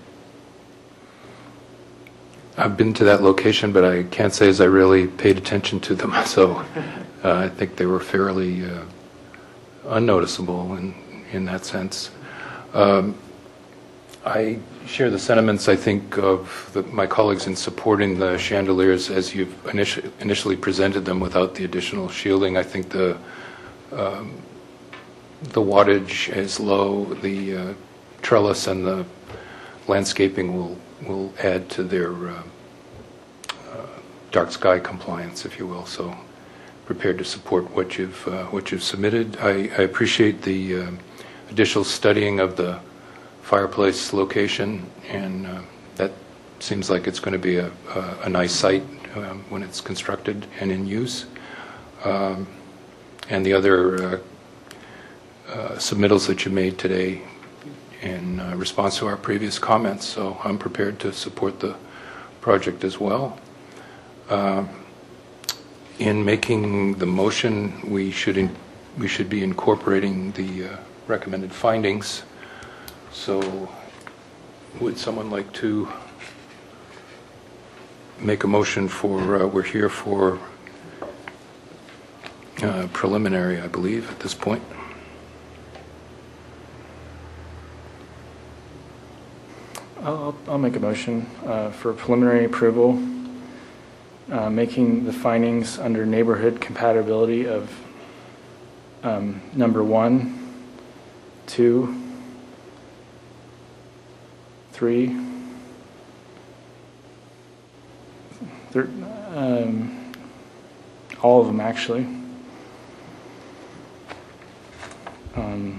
I've been to that location, but I can't say as I really paid attention to them. So uh, I think they were fairly uh, unnoticeable in, in that sense. Um, I share the sentiments, I think, of the, my colleagues in supporting the chandeliers as you've initi- initially presented them without the additional shielding. I think the um, the wattage is low, the uh, trellis and the landscaping will will add to their uh, uh, dark sky compliance, if you will. So, prepared to support what you've uh, what you've submitted. I, I appreciate the uh, additional studying of the fireplace location, and uh, that seems like it's going to be a, a, a nice site um, when it's constructed and in use. Um, and the other uh, uh, submittals that you made today in uh, response to our previous comments, so I'm prepared to support the project as well. Uh, in making the motion, we should in, we should be incorporating the uh, recommended findings. So, would someone like to make a motion for? Uh, we're here for uh, preliminary, I believe, at this point. I'll, I'll make a motion uh, for preliminary approval, uh, making the findings under neighborhood compatibility of um, number one, two, three, thir- um, all of them actually. Um,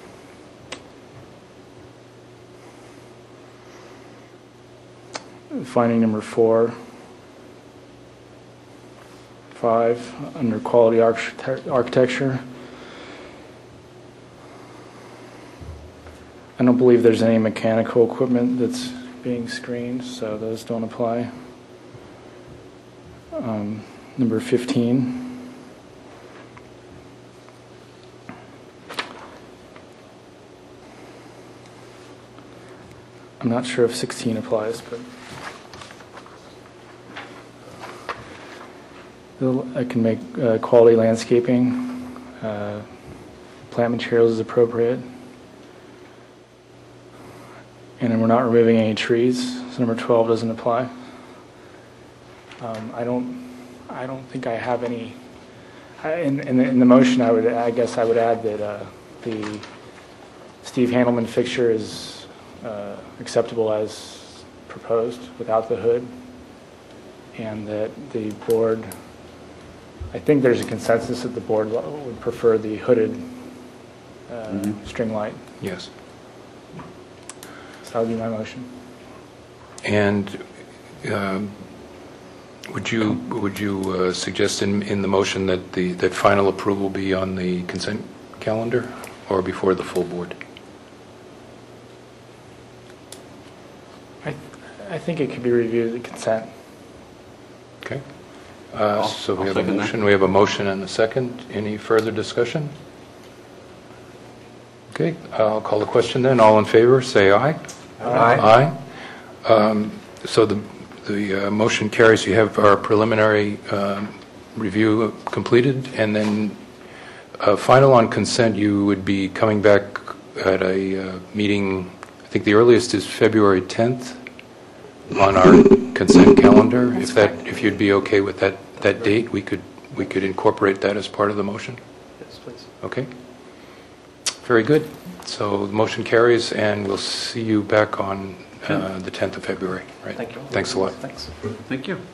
Finding number four, five, under quality architect- architecture. I don't believe there's any mechanical equipment that's being screened, so those don't apply. Um, number fifteen. I'm not sure if sixteen applies, but I can make uh, quality landscaping, uh, plant materials as appropriate, and then we're not removing any trees, so number twelve doesn't apply. Um, I don't, I don't think I have any, I- in, in the, in the motion, I would, I guess I would add that uh, the Steve Handelman fixture is uh, acceptable as proposed without the hood, and that the board, I think there's a consensus that the board would prefer the hooded uh, Mhm. string light. Yes. So that would be my motion. And um, would you, would you uh, suggest in, in the motion that the, that final approval be on the consent calendar or before the full board? I, I think it could be reviewed at consent. Okay. Uh, I'll- So we I'll have a second that. motion, we have a motion and a second. Any further discussion? Okay, I'll call the question then. All in favor, say aye. Aye. Aye. Um, So the, the uh, motion carries. You have our preliminary um, review completed, and then uh, final on consent, you would be coming back at a uh, meeting, I think the earliest is February tenth on our consent calendar. If that, if you'd be okay with that, that date, we could, we could incorporate that as part of the motion. Yes, please. Okay. Very good. So the motion carries, and we'll see you back on uh, the tenth of February, right? Thank you. Thanks a lot. Thanks. Thank you.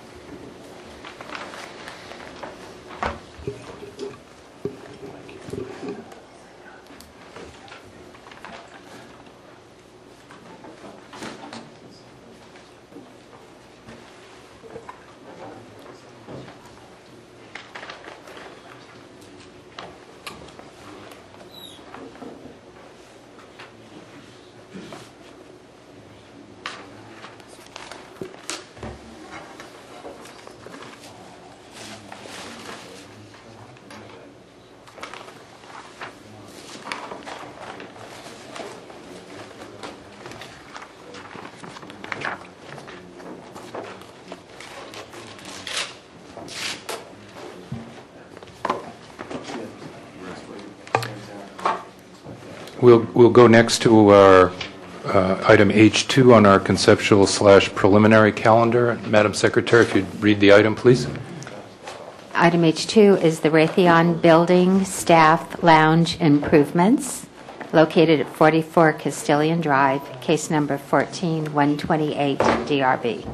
We'll, we'll go next to our uh, item H two on our conceptual slash preliminary calendar. Madam Secretary, if you'd read the item, please. Item H two is the Raytheon Building Staff Lounge Improvements, located at forty-four Castilian Drive, case number fourteen one twenty-eight D R B.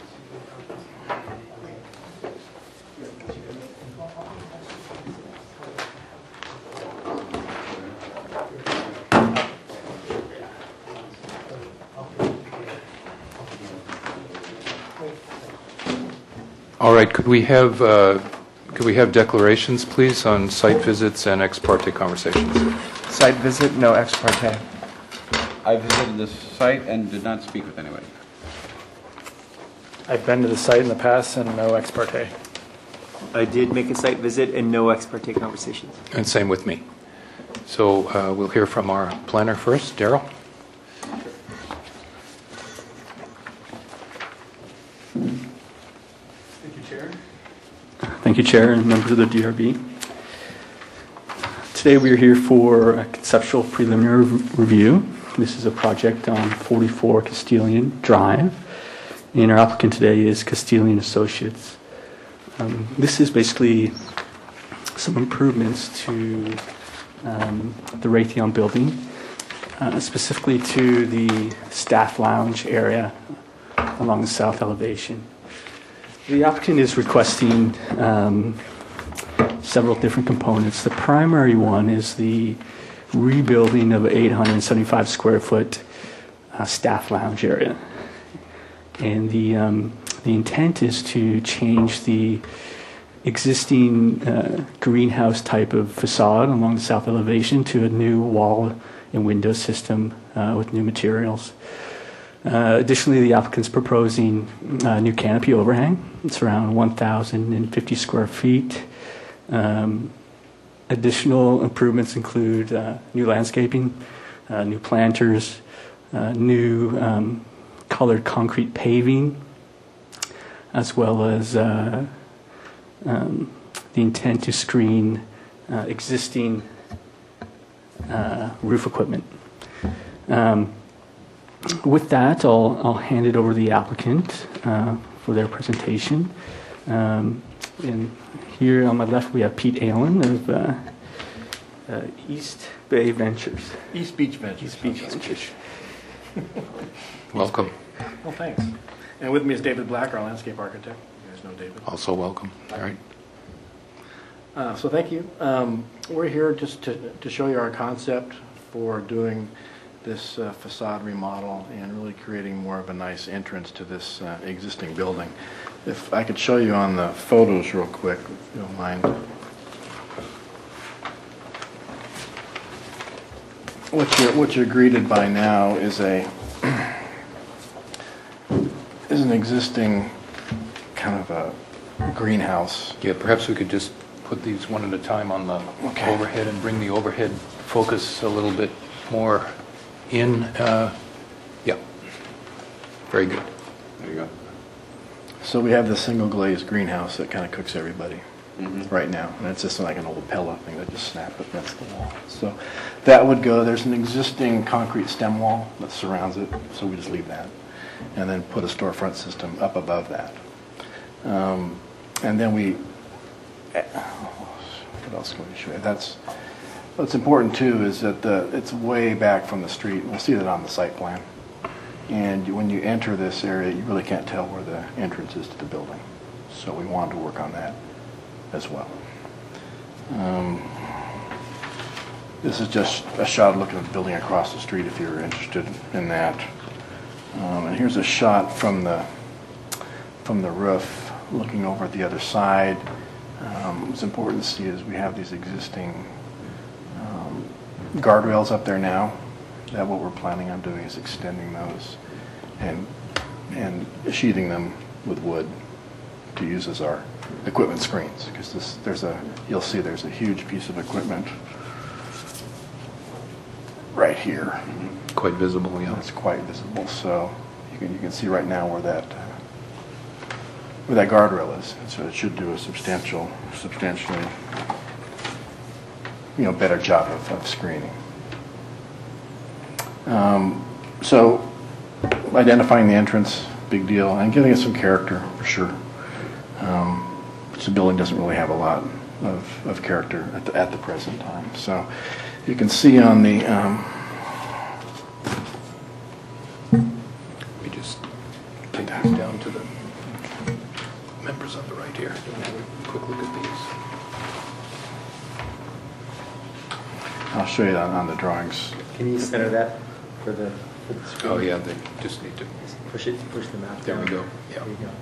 All right, could we have, uh, could we have declarations, please, on site visits and ex parte conversations? Site visit, no ex parte. I visited this site and did not speak with anybody. I've been to the site in the past and no ex parte. I did make a site visit and no ex parte conversations. And same with me. So uh, we'll hear from our planner first. Daryl? Thank you, Chair, and members of the D R B. Today we are here for a conceptual preliminary rev- review. This is a project on forty-four Castilian Drive, and our applicant today is Castilian Associates. Um, This is basically some improvements to um, the Raytheon building, uh, specifically to the staff lounge area along the south elevation. The applicant is requesting um, several different components. The primary one is the rebuilding of an eight hundred seventy-five square foot uh, staff lounge area. And the, um, the intent is to change the existing uh, greenhouse type of facade along the south elevation to a new wall and window system uh, with new materials. Uh, additionally, the applicant's proposing a new canopy overhang. It's around one thousand fifty square feet. Um, additional improvements include uh, new landscaping, uh, new planters, uh, new um, colored concrete paving, as well as uh, um, the intent to screen uh, existing uh, roof equipment. Um, with that, I'll, I'll hand it over to the applicant uh, for their presentation. Um, and here on my left, we have Pete Allen of uh, uh, East Bay Ventures. East Beach Ventures. East Beach Ventures. Welcome. Well, thanks. And with me is David Black, our landscape architect. You guys know David. Also welcome. All right. Uh, so thank you. Um, we're here just to, to show you our concept for doing this uh, facade remodel and really creating more of a nice entrance to this uh, existing building. If I could show you on the photos real quick, if you don't mind. What you're, what you're greeted by now is a is an existing kind of a greenhouse. Yeah, perhaps we could just put these one at a time on the Okay. overhead and bring the overhead focus a little bit more in. Uh, yeah, very good. There you go. So we have this single glazed greenhouse that kind of cooks everybody right now. And it's just like an old Pella thing that just snap up against the wall. So that would go, there's an existing concrete stem wall that surrounds it, so we just leave that. And then put a storefront system up above that. Um, and then we, what else can we show you? That's, what's important too is that the, it's way back from the street. We'll see that on the site plan. And you- when you enter this area, you really can't tell where the entrance is to the building. So we wanted to work on that as well. Um, this is just a shot looking at the building across the street if you're interested in that. Um, and here's a shot from the from the roof looking over at the other side. Um, what's important to see is we have these existing um, guardrails up there now. That what we're planning on doing is extending those and and sheathing them with wood to use as our equipment screens, because this there's a you'll see there's a huge piece of equipment right here. Quite visible, yeah. It's quite visible, so you can you can see right now where that uh, where that guardrail is. So it should do a substantial, substantially, you know, better job of, of screening. Um, so identifying the entrance, big deal, and giving it some character for sure. Um, which the building doesn't really have a lot of, of character at the, at the present time. So you can see on the um, We just take these down to the members on the right here. Have a quick look at these. I'll show you on, on the drawings. Can you center that for the, for the screen? Oh, yeah, they just need to, Just push it, push the map there we down. go. Yeah. There you go.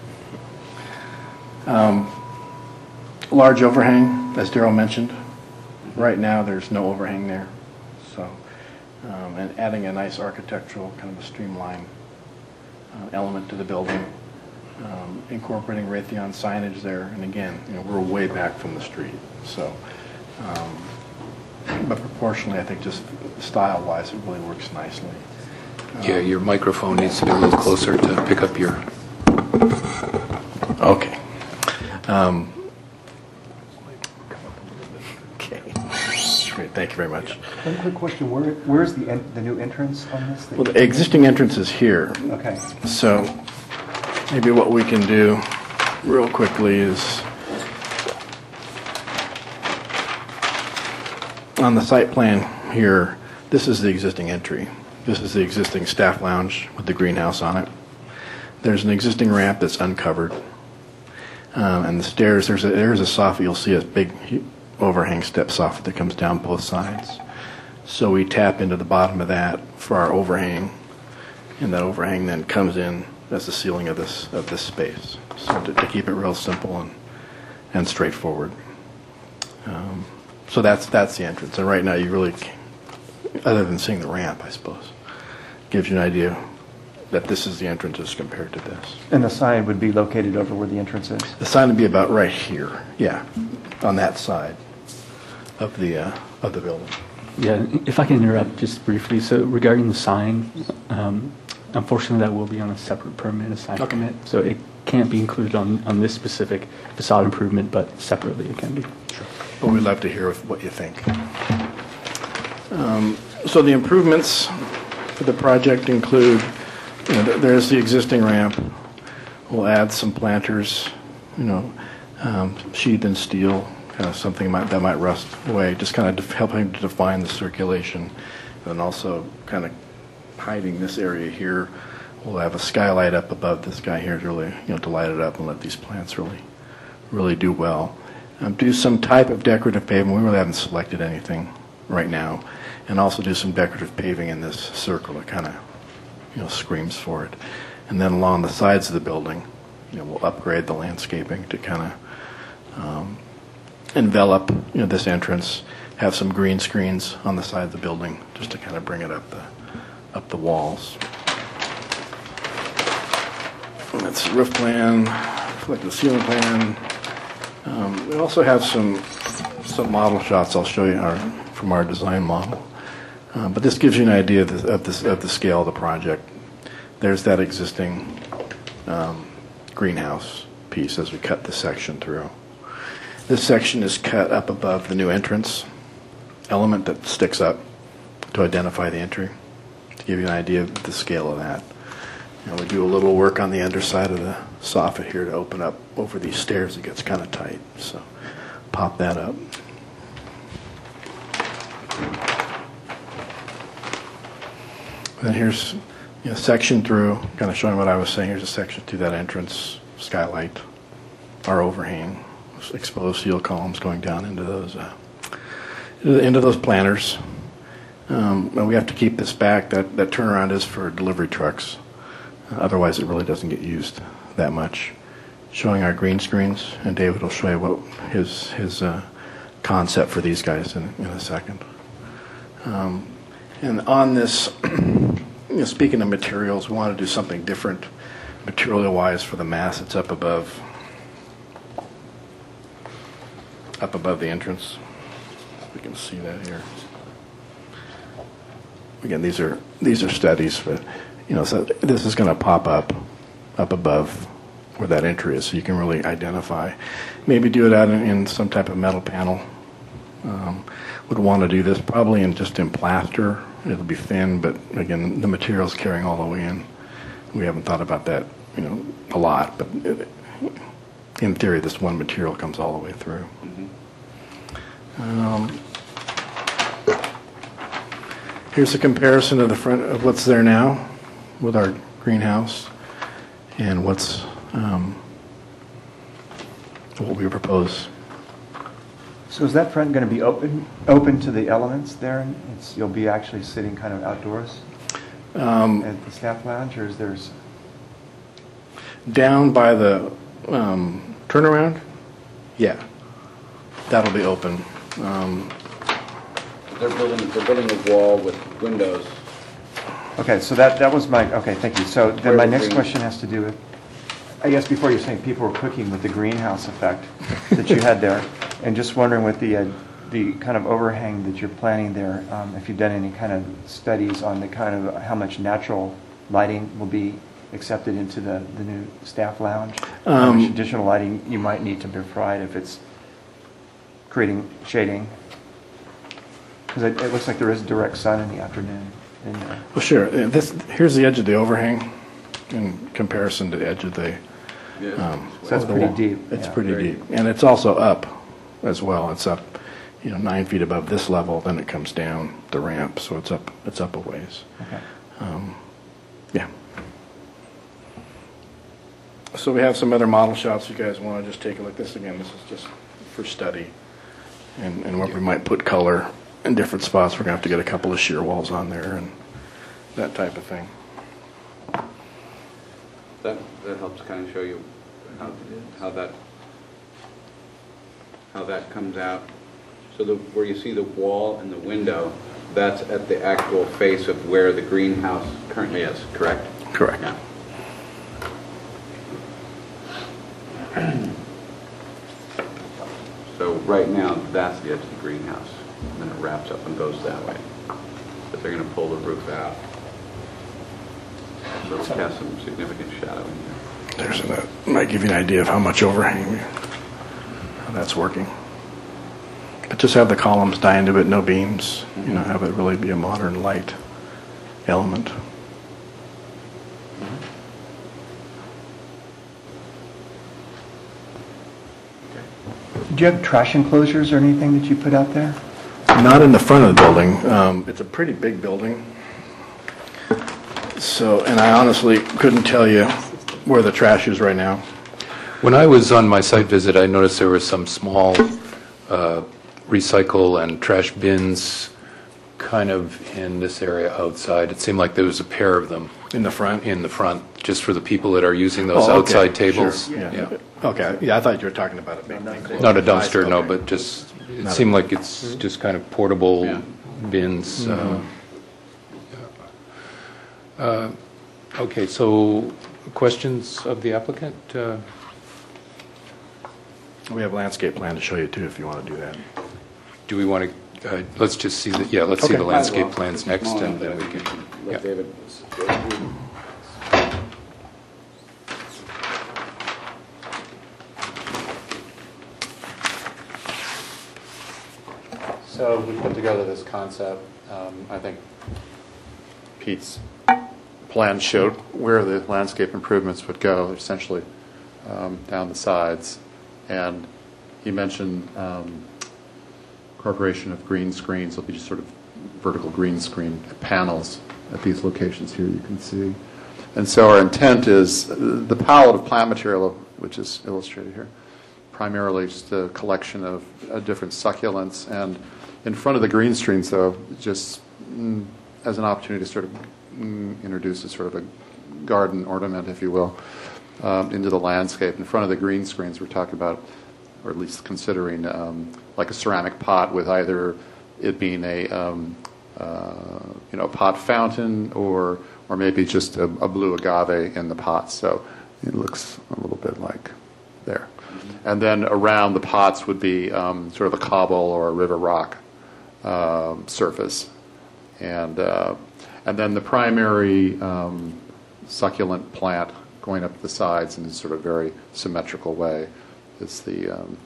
Um, large overhang, as Daryl mentioned. Right now, there's no overhang there. So, um, and adding a nice architectural, kind of a streamlined uh, element to the building, um, incorporating Raytheon signage there. And again, you know, we're way back from the street. So, um, but proportionally, I think just style-wise, it really works nicely. Yeah, your microphone needs to be a little closer to pick up your... Okay. Um, okay. Great, thank you very much. One quick question, where, where's the, en- the new entrance on this? that Well, you- the existing entrance is here. Okay. So maybe what we can do real quickly is on the site plan here, this is the existing entry. This is the existing staff lounge with the greenhouse on it. There's an existing ramp that's uncovered. Um, and the stairs, there's a, there's a soffit, you'll see a big hu- overhang step soffit that comes down both sides. So we tap into the bottom of that for our overhang, and that overhang then comes in as the ceiling of this of this space. So to, to keep it real simple and and straightforward. Um, so that's that's the entrance. And right now, you really, can't- other than seeing the ramp, I suppose, gives you an idea that this is the entrance as compared to this. And the sign would be located over where the entrance is? The sign would be about right here, yeah, on that side of the uh, of the building. Yeah, if I can interrupt just briefly. So regarding the sign, um, unfortunately, that will be on a separate permit, a sign Okay. permit. So it can't be included on, on this specific facade improvement, but separately it can be. Sure. But we'd love to hear what you think. Um, So the improvements for the project include, you know, th- there's the existing ramp. We'll add some planters, you know, um, sheathed in steel, kind of something might, that might rust away, just kind of def- helping to define the circulation. And also kind of hiding this area here. We'll have a skylight up above this guy here to really, you know, to light it up and let these plants really, really do well. Um, do some type of decorative pavement. We really haven't selected anything right now. And also do some decorative paving in this circle that kind of, you know, screams for it. And then along the sides of the building, you know, we'll upgrade the landscaping to kind of um, envelop, you know, this entrance. Have some green screens on the side of the building just to kind of bring it up the up the walls. And that's the roof plan, like the ceiling plan. Um, we also have some some model shots I'll show you our, from our design model. Uh, but this gives you an idea of the, of, this, of the scale of the project. There's that existing um, greenhouse piece as we cut this section through. This section is cut up above the new entrance element that sticks up to identify the entry, to give you an idea of the scale of that. You know, we do a little work on the underside of the soffit here to open up over these stairs. It gets kind of tight, so pop that up. Then here's, you know, section through, kind of showing what I was saying. Here's a section through that entrance, skylight, our overhang, exposed steel columns going down into those uh, into those planters. Um, and we have to keep this back. That that turnaround is for delivery trucks. Uh, otherwise, it really doesn't get used that much. Showing our green screens, and David will show you what his his uh, concept for these guys in, in a second. Um, and on this, you know, speaking of materials, we want to do something different material-wise for the mass that's up above, up above the entrance. We can see that here. Again, these are these are studies, but you know, so this is going to pop up up above where that entry is, so you can really identify. Maybe do it out in, in some type of metal panel. Um, would want to do this probably in just in plaster. It'll be thin, but again, the material's carrying all the way in. We haven't thought about that, you know, a lot, but it, in theory, this one material comes all the way through. Mm-hmm. Um, here's a comparison of the front of what's there now with our greenhouse and what's um, what we propose. So is that front going to be open open to the elements there? And it's, you'll be actually sitting kind of outdoors um, at the staff lounge, or is there's down by the um, turnaround? Yeah, that'll be open. Um, They're building, they're building a wall with windows. Okay, so that, that was my, okay, thank you. So then my next question has to do with, I guess before you're saying people were cooking with the greenhouse effect that you had there, and just wondering with the, uh, the kind of overhang that you're planning there, um, if you've done any kind of studies on the kind of how much natural lighting will be accepted into the, the new staff lounge? How much Um, additional lighting you might need to provide if it's creating shading? Because it, it looks like there is direct sun in the afternoon in there. Well, sure. Uh, This here's the edge of the overhang in comparison to the edge of the. Um, So that's of the pretty wall. deep, It's yeah. pretty Very deep, and it's also up as well. It's up, you know, nine feet above this level. Then it comes down the ramp, so it's up. It's up a ways. Okay. Um, yeah. So we have some other model shots. You guys want to just take a look? This again. This is just for study, and and where we might put color in different spots. We're gonna have to get a couple of shear walls on there and that type of thing. That, that helps kind of show you how, how that, how that comes out. So the, where you see the wall and the window, that's at the actual face of where the greenhouse currently is, correct? Correct. Yeah. So right now, that's the edge of the greenhouse, and then it wraps up and goes that way. But they're going to pull the roof out. So it has some significant shadow in here. There's a, might give you an idea of how much overhang, how that's working. But just have the columns die into it, no beams, you know, have it really be a modern light element. Do you have trash enclosures or anything that you put out there? Not in the front of the building. Um, it's a pretty big building. So, and I honestly couldn't tell you where the trash is right now. When I was on my site visit, I noticed there were some small uh, recycle and trash bins kind of in this area outside. It seemed like there was a pair of them. In the front? In the front, just for the people that are using those Oh, okay. outside tables. Sure. Yeah. Okay, yeah, I thought you were talking about a big thing. Not a dumpster, no, Okay. but just, it Not a- seemed like it's just kind of portable Yeah. bins. uh, Mhm. uh, Okay, so questions of the applicant? Uh, We have a landscape plan to show you too, if you want to do that. Do we want to, let's just see, the yeah, let's see Okay. the landscape Might as well. plans next, Small and then enough we that can, Let yeah. David go through. So we put together this concept. Um, I think Pete's plan showed where the landscape improvements would go, essentially um, down the sides. And he mentioned um, incorporation of green screens. There'll be just sort of vertical green screen panels at these locations here you can see. And so our intent is uh, the palette of plant material, which is illustrated here, primarily just a collection of uh, different succulents. And in front of the green screens, though, just mm, as an opportunity to sort of mm, introduce a sort of a garden ornament, if you will, um, into the landscape. In front of the green screens, we're talking about, or at least considering, um, like a ceramic pot with either it being a um, uh, you know pot fountain or or maybe just a, a blue agave in the pot. So it looks a little bit like there. And then around the pots would be um, sort of a cobble or a river rock um, surface. And uh, and then the primary um, succulent plant going up the sides in a sort of very symmetrical way is the um,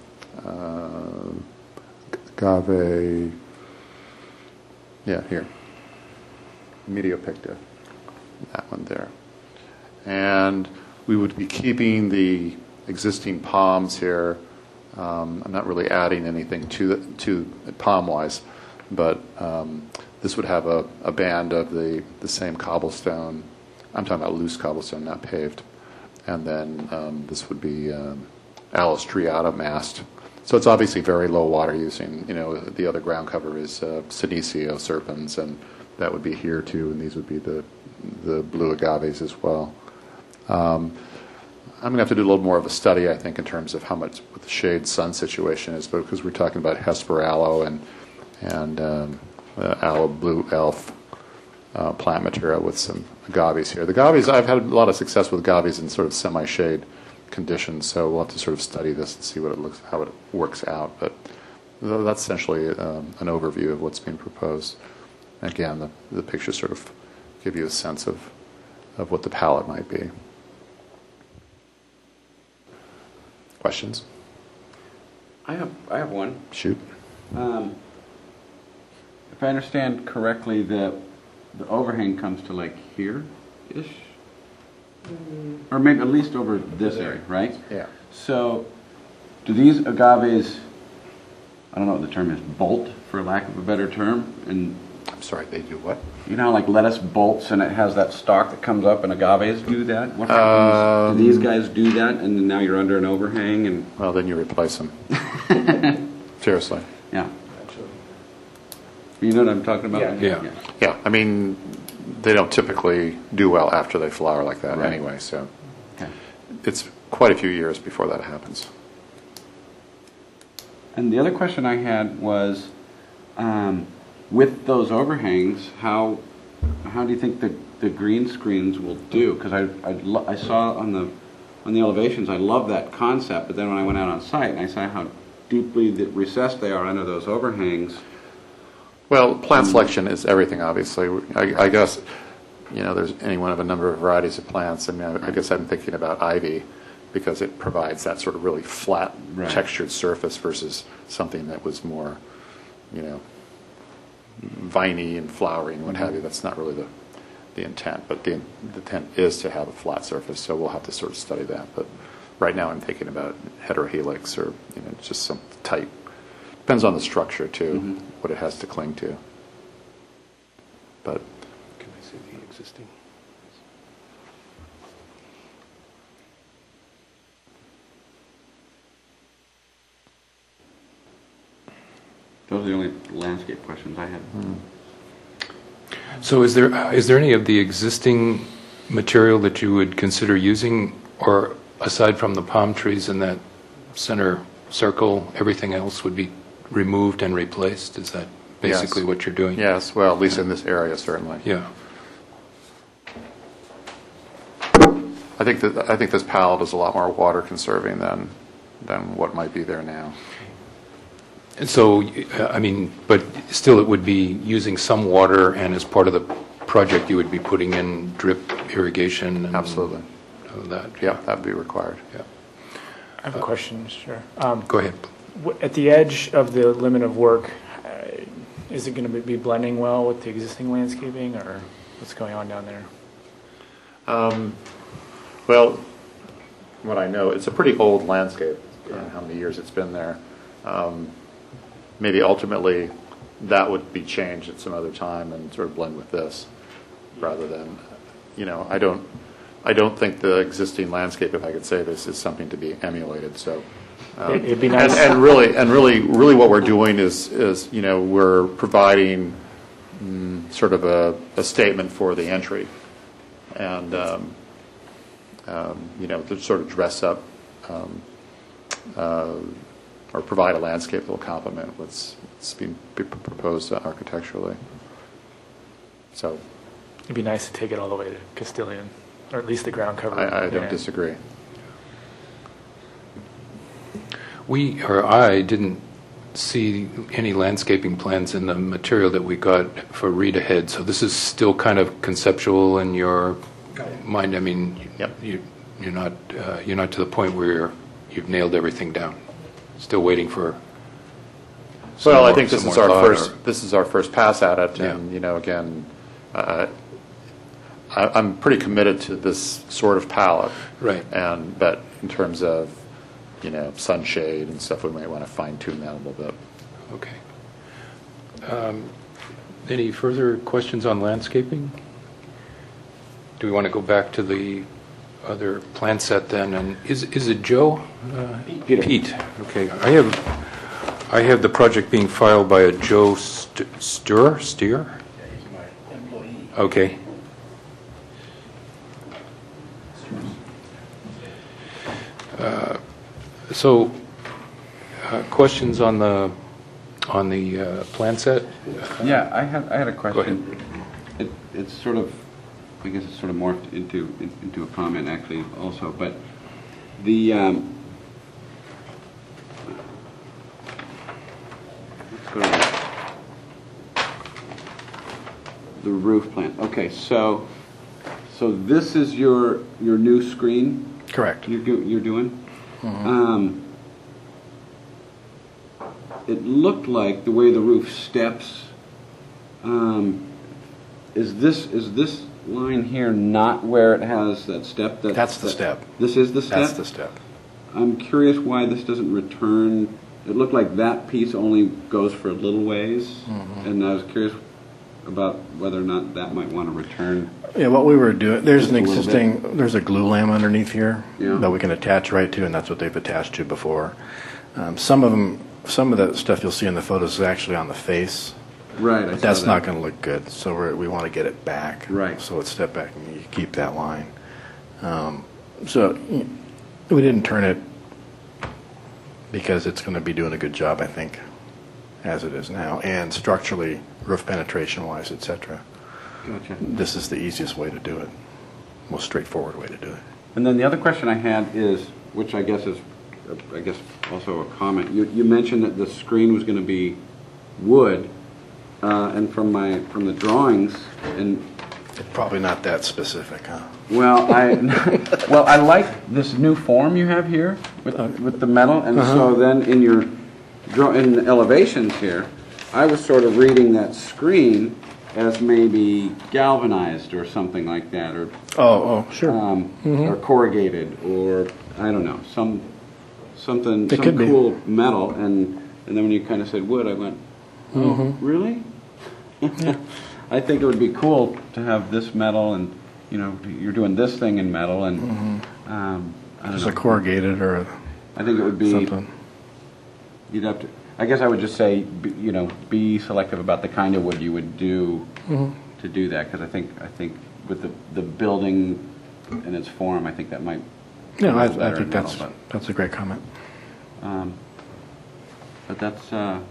uh, agave, yeah, here, Mediopicta, that one there. And we would be keeping the existing palms here. Um, I'm not really adding anything to the, to palm-wise, but um, this would have a, a band of the, the same cobblestone. I'm talking about loose cobblestone, not paved. And then um, this would be um, Alice Triata mast. So it's obviously very low water using, you know, the other ground cover is uh, Senecio serpens, and that would be here too, and these would be the, the blue agaves as well. Um, I'm going to have to do a little more of a study, I think, in terms of how much what the shade sun situation is, but because we're talking about Hesper aloe and and um, uh, aloe blue elf uh, plant material with some agaves here. The agaves, I've had a lot of success with agaves in sort of semi-shade conditions, so we'll have to sort of study this and see what it looks, how it works out. But that's essentially um, an overview of what's being proposed. Again, the, the pictures sort of give you a sense of of what the palette might be. Questions? I have, I have one. Shoot. Um, if I understand correctly, the the overhang comes to like here-ish? Or maybe at least over this area, right? Yeah. So, do these agaves, I don't know what the term is, bolt, for lack of a better term? And I'm sorry, they do what? you know how like lettuce bolts and it has that stalk that comes up, and agaves do that? What happens? Um, do these guys do that, and then now you're under an overhang? And Well, then you replace them. Seriously. yeah. You know what I'm talking about? Yeah. Yeah, I mean, they don't typically do well after they flower like that Right. anyway, so Okay. it's quite a few years before that happens. And the other question I had was, um, with those overhangs, how how do you think the, the green screens will do? Because I I, lo- I saw on the on the elevations, I love that concept, but then when I went out on site and I saw how deeply the recessed they are under those overhangs. Well, plant selection is everything, obviously. I, I guess you know, there's any one of a number of varieties of plants. I mean, I, I guess I'm thinking about ivy because it provides that sort of really flat, Right. textured surface versus something that was more, you know, viney and flowery and what have you. That's not really the, the intent, but the, the intent is to have a flat surface, so we'll have to sort of study that. But right now I'm thinking about heterohelix or, you know, just some type. Depends on the structure, too, Mm-hmm. what it has to cling to. But Can I see the existing? Those are the only landscape questions I had. So is there, is there any of the existing material that you would consider using, or aside from the palm trees in that center circle, everything else would be removed and replaced? Is that basically Yes. what you're doing? Yes, well, at least in this area, certainly. Yeah. I think that, I think this palette is a lot more water conserving than, than what might be there now. And so, uh, I mean, but still it would be using some water, and as part of the project, you would be putting in drip irrigation and Absolutely. all that? Yeah, that'd be required. Yeah. I have a question, sure. Um, Go ahead. w- At the edge of the limit of work, uh, is it going to be blending well with the existing landscaping, or what's going on down there? Um, well, what I know, it's a pretty old landscape, you know, how many years it's been there. Um, maybe ultimately that would be changed at some other time and sort of blend with this rather than, you know, I don't, I don't think the existing landscape, if I could say this, is something to be emulated. So, um, It- it'd be nice- And, and really, and really, really, what we're doing is, is you know, we're providing mm, sort of a, a statement for the entry, and um, um, you know, to sort of dress up um, uh, or provide a landscape that will complement what's, what's being be proposed uh, architecturally. So, It'd be nice to take it all the way to Castilian, or at least the ground cover. I, I don't Yeah. disagree. We, or I, didn't see any landscaping plans in the material that we got for Read Ahead, so this is still kind of conceptual in your mind. I mean, Yep. you, you're not, uh, you're not to the point where you're, you've nailed everything down. Still waiting for some Well, I more- think this some is more our thought, first, or- this is our first pass at it, Yeah. and, you know, again, uh, I, I'm pretty committed to this sort of palette. Right. And, but in terms of, you know, sunshade and stuff, we might want to fine tune that a little bit. Okay. Um, Any further questions on landscaping? Do we want to go back to the other plan set then? And is, is it Joe? Uh, Peter. Pete, okay. I have, I have the project being filed by a Joe St- Steer, Steer? Yeah, he's my employee. Okay. Uh, So, uh, questions on the, on the uh, plan set? Yeah, I had, I had a question. ahead. It, it's sort of, I guess it's sort of morphed into, in- into a comment actually also, but the, um, let's go to the roof plan. Okay, so, so this is your, your new screen? Correct. You're, do- you're doing? Um, It looked like the way the roof steps, um, is this, is this line here not where it has that step? that- That's the that- step. This is the step? That's the step. I'm curious why this doesn't return, it looked like that piece only goes for a little ways, Mm-hmm. and I was curious about whether or not that might want to return. Yeah, what we were doing, there's Just an a little existing, there's a glue lamp underneath here Yeah. that we can attach right to, and that's what they've attached to before. Um, Some of them, some of the stuff you'll see in the photos is actually on the face. Right, I But saw that's that. not going to look good, so we're, we want to get it back. Right. So it's step back and you keep that line. Um, So y- we didn't turn it because it's going to be doing a good job, I think, as it is now, and structurally, roof penetration wise, et cetera. Gotcha. This is the easiest way to do it, most straightforward way to do it. And then the other question I had is, which I guess is, uh, I guess also a comment, you, you mentioned that the screen was going to be wood, uh, and from my, from the drawings, and Probably not that specific, huh? Well, I, well, I like this new form you have here with, with the metal, and so then in your, draw in the elevations here, I was sort of reading that screen as maybe galvanized or something like that, or Oh, oh, sure. um, or corrugated, or I don't know, some something, It some could be. cool metal, and and then when you kind of said wood, I went, oh, Mhm. really? I think it would be cool to have this metal, and you know, you're doing this thing in metal, and Mhm. um, I don't Just know. a corrugated or a I think it would be. something. You'd have to. I guess I would just say, be- you know, be selective about the kind of wood you would do Mhm. to do that, because I think I think with the the building and its form, I think that might. No, I, work I better think in that's, metal, that's a great comment. but, um, but that's. Uh,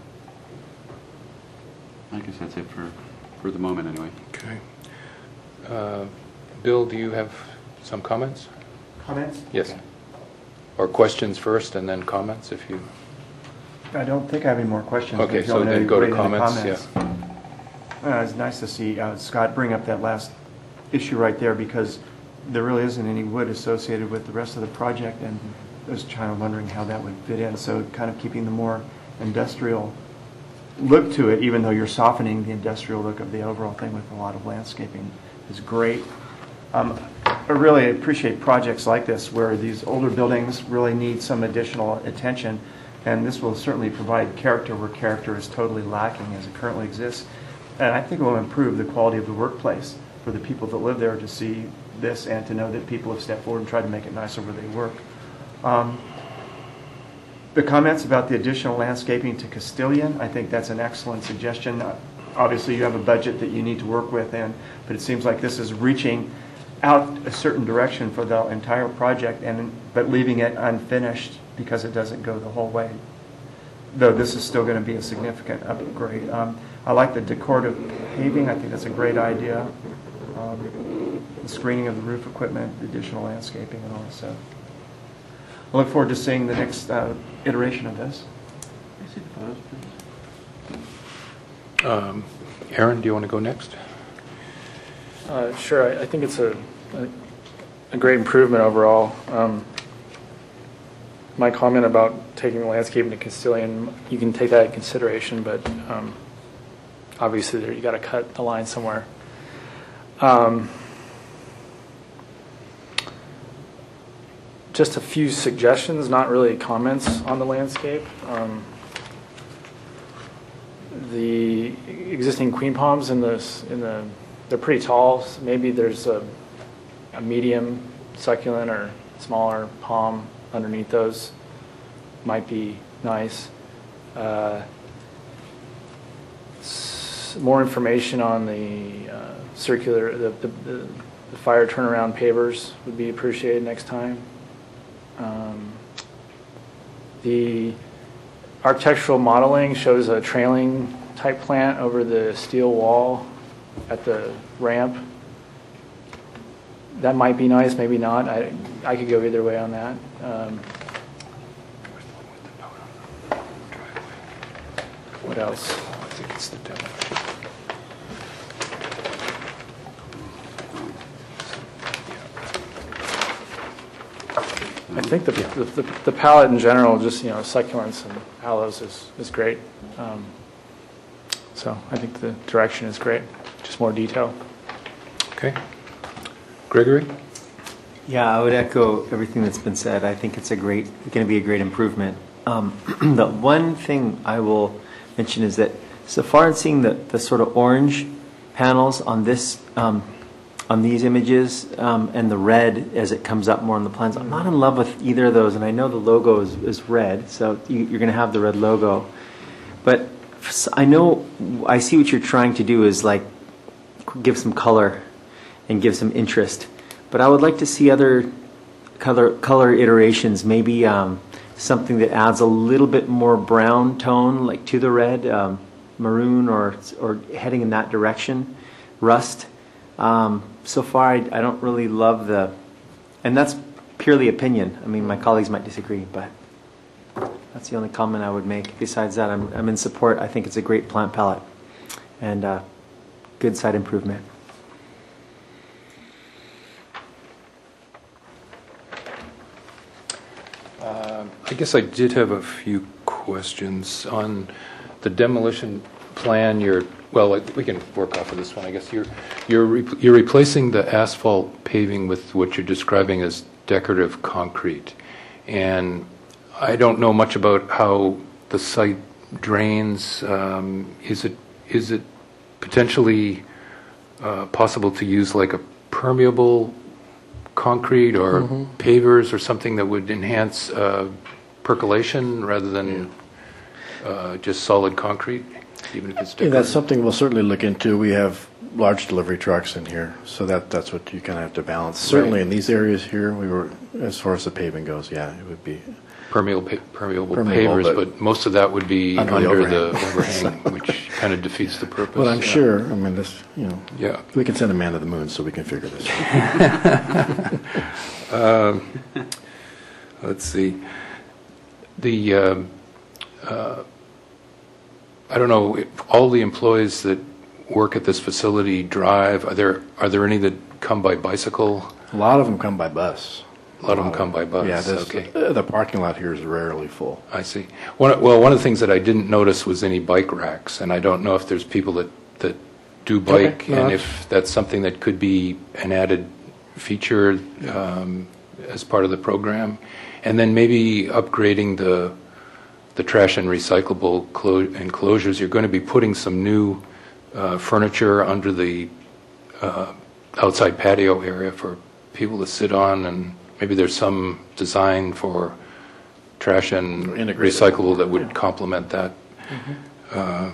I guess that's it for for the moment, anyway. Okay. Uh, Bill, do you have some comments? Comments? Yes. Or questions first and then comments, if you... I don't think I have any more questions. Okay, If you so want then go to wait in the comments, Uh, It's nice to see uh, Scott bring up that last issue right there, because there really isn't any wood associated with the rest of the project, and I was kind of wondering how that would fit in. So kind of keeping the more industrial look to it, even though you're softening the industrial look of the overall thing with a lot of landscaping, is great. Um, I really appreciate projects like this where these older buildings really need some additional attention, and this will certainly provide character where character is totally lacking as it currently exists. And I think it will improve the quality of the workplace for the people that live there to see this and to know that people have stepped forward and tried to make it nicer where they work. Um, The comments about the additional landscaping to Castilian, I think that's an excellent suggestion. Uh, Obviously, you have a budget that you need to work with, and but it seems like this is reaching out a certain direction for the entire project, and but leaving it unfinished because it doesn't go the whole way. Though this is still going to be a significant upgrade. Um, I like the decorative paving. I think that's a great idea. Um, the screening of the roof equipment, the additional landscaping, and all that stuff. I look forward to seeing the next uh, iteration of this. Um, Aaron, do you want to go next? Uh, Sure, I I think it's a, a- a great improvement overall. Um, My comment about taking the landscaping to Castilian, you can take that into consideration, but um, obviously there, you got to cut the line somewhere. Um, Just a few suggestions, not really comments on the landscape. Um, The existing queen palms in the, in the, they're pretty tall, so maybe there's a, a medium succulent or smaller palm underneath those. Might be nice. Uh, s- More information on the uh, circular, the, the, the the fire turnaround pavers would be appreciated next time. Um, The architectural modeling shows a trailing type plant over the steel wall at the ramp. That might be nice, maybe not. I, I could go either way on that. Um, What else? I think it's the demo. I think the, the, the palette in general, just, you know, succulents and aloes is, is great. Um, So I think the direction is great, just more detail. Okay. Gregory? Yeah, I would echo everything that's been said. I think it's a great, going to be a great improvement. Um, the one thing I will mention is that so far in seeing the, the sort of orange panels on this, um, on these images, um, and the red as it comes up more on the plans, I'm not in love with either of those. And I know the logo is, is red, so you, you're going to have the red logo. But I know, I see what you're trying to do is like give some color and give some interest. But I would like to see other color color iterations, maybe um, something that adds a little bit more brown tone, like to the red, um, maroon, or or heading in that direction, rust. Um, so far, I, I don't really love the, and that's purely opinion. I mean, my colleagues might disagree, but that's the only comment I would make. Besides that, I'm I'm in support. I think it's a great plant palette and uh, good site improvement. guess I did have a few questions on the demolition plan. You're, well, like, we can work off of this one, I guess. You're, you're, re- you're replacing the asphalt paving with what you're describing as decorative concrete. And I don't know much about how the site drains. Um, is it, is it potentially uh, possible to use like a permeable concrete or Mhm. pavers or something that would enhance uh, percolation rather than uh, just solid concrete, even if it's Yeah, decorative? that's something we'll certainly look into. We have large delivery trucks in here, so that, that's what you kind of have to balance. Certainly Right. in these areas here, we were, as far as the paving goes, yeah, it would be. Permeable, pa- permeable Permeable, pavers, but but most of that would be under the under the overhang. overhang, which kind of defeats the purpose. Well, I'm Yeah. sure, I mean, this, you know, Yeah. we can send a man to the moon so we can figure this out. Um, Let's see. The, um, uh, I don't know, if all the employees that work at this facility drive, are there, are there any that come by bicycle? A lot of them come by bus. A lot of them come by bus, Yeah, this, okay. uh, the parking lot here is rarely full. I see. One, well, one of the things that I didn't notice was any bike racks, and I don't know if there's people that, that do bike, Okay, no, and that's- if that's something that could be an added feature um, as part of the program. And then maybe upgrading the, the trash and recyclable clo- enclosures. You're going to be putting some new uh, furniture under the uh, outside patio area for people to sit on, and maybe there's some design for trash and Integrated. recyclable that would complement that. Uh,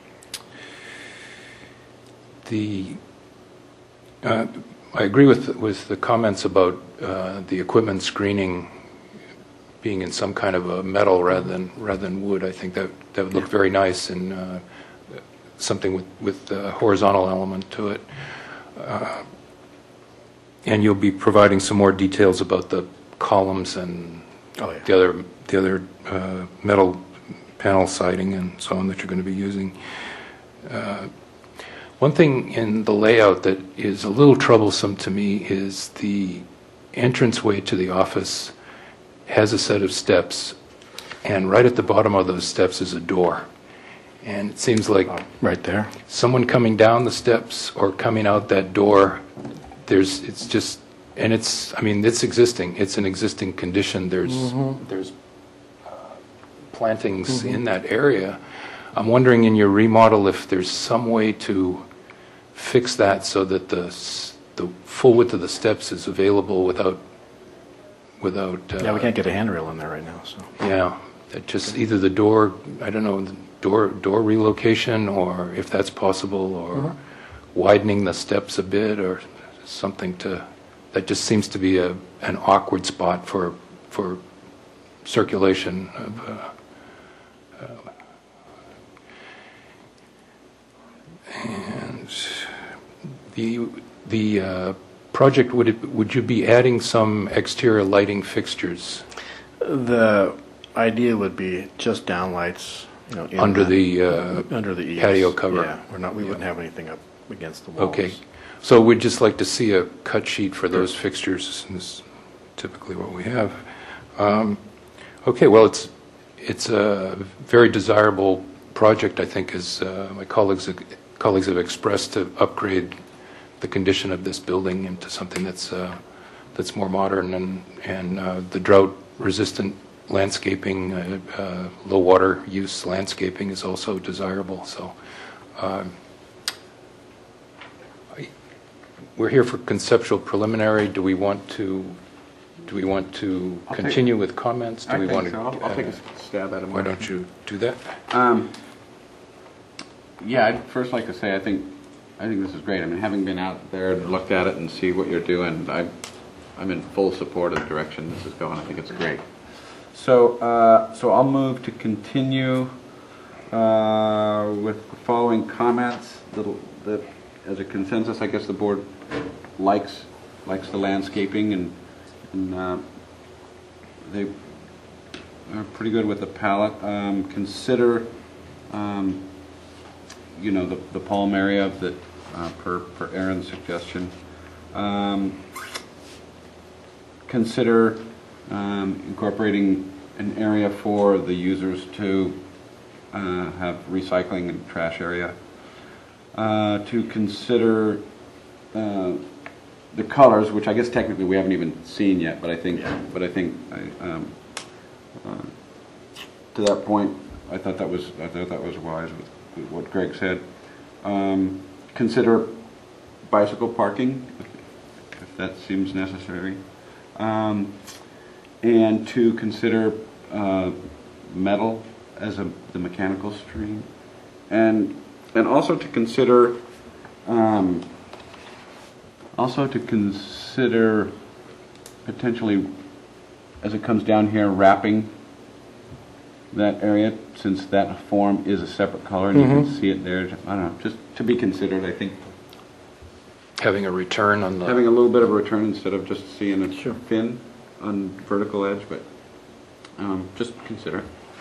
The, uh, I agree with, with the comments about uh, the equipment screening being in some kind of a metal rather than, rather than wood. I think that, that would look very nice, and uh, something with, with a horizontal element to it. Uh, And you'll be providing some more details about the columns and Oh, yeah. the other, the other uh, metal panel siding and so on that you're going to be using. Uh, One thing in the layout that is a little troublesome to me is the entranceway to the office has a set of steps, and right at the bottom of those steps is a door. And it seems like Right there. someone coming down the steps or coming out that door, there's, it's just, and it's, I mean, it's existing. It's an existing condition. There's, Mhm. there's uh, plantings in that area. I'm wondering in your remodel if there's some way to fix that so that the, s- the full width of the steps is available without, without. uh, Yeah, we can't get a handrail in there right now, so. Yeah, that just either the door, I don't know, the door, door relocation, or if that's possible, or Mhm. widening the steps a bit, or something to, that just seems to be a, an awkward spot for, for circulation of, uh, uh, and the, the uh, project, would it, would you be adding some exterior lighting fixtures? The idea would be just downlights, you know. in Under the, uh, Under the eaves. patio cover. Yeah, we're not, we wouldn't have anything up against the walls. Okay, so we'd just like to see a cut sheet for those fixtures, and this is typically what we have. Um, Okay, well, it's, it's a very desirable project, I think, as uh, my colleagues, colleagues have expressed, to upgrade the condition of this building into something that's, uh, that's more modern, and, and uh, the drought-resistant landscaping, uh, uh, low water use landscaping is also desirable, so um, I- we're here for conceptual preliminary. Do we want to, do we want to I'll take- continue with comments? Do I we think want so. to? I'll- I'll uh, take a stab at it. Why don't you do that? Um, Yeah, I'd first like to say, I think, I think this is great. I mean, having been out there and looked at it and see what you're doing, I, I'm in full support of the direction this is going. I think it's great. So, uh, so I'll move to continue uh, with the following comments. That'll, that, as a consensus, I guess the board likes likes the landscaping, and, and uh, they are pretty good with the palette. Um, consider. Um, you know, the, the palm area that, uh, per, per Aaron's suggestion. Um, consider um, incorporating an area for the users to uh, have recycling and trash area. Uh, to consider uh, the colors, which I guess technically we haven't even seen yet, but I think, yeah. but I think, I, um, uh, to that point, I thought that was, I thought that was wise with, with what Greg said. Um, consider bicycle parking, if, if that seems necessary, um, and to consider uh, metal as a the mechanical stream, and and also to consider. Um, Also to consider potentially, as it comes down here, wrapping that area, since that form is a separate color and mm-hmm. you can see it there. I don't know, just to be considered, I think. Having a return on the... Having a little bit of a return instead of just seeing a sure. fin on vertical edge, but um, just consider.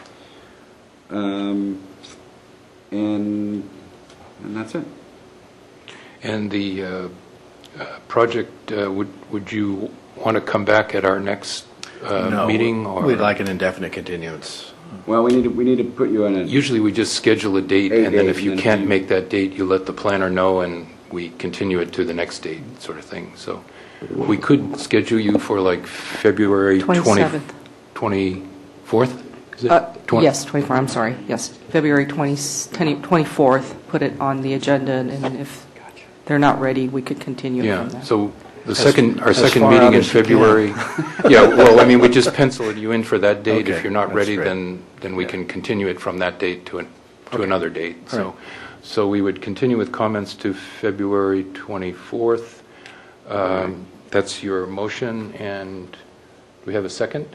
Um, and, and that's it. And the... Uh, Uh, project, uh, would would you want to come back at our next uh, no, meeting? Or we'd like an indefinite continuance. Well, we need to, we need to put you on a... Usually we just schedule a date, a and then if you then can't you... make that date, you let the planner know, and we continue it to the next date, sort of thing. So we could schedule you for like February twenty-seventh. twenty-fourth? Is it? Uh, twenty yes, twenty-fourth, I'm sorry. Yes, February twenty-fourth, put it on the agenda, and if they're not ready, we could continue yeah. from there. So the as, second, our second far meeting in as you February. Yeah, well, I mean, we just penciled you in for that date. Okay, If you're not that's ready, great. then then we Yeah. can continue it from that date to an, to Okay. another date. All So, right. so we would continue with comments to February twenty-fourth. Um, that's your motion, and do we have a second?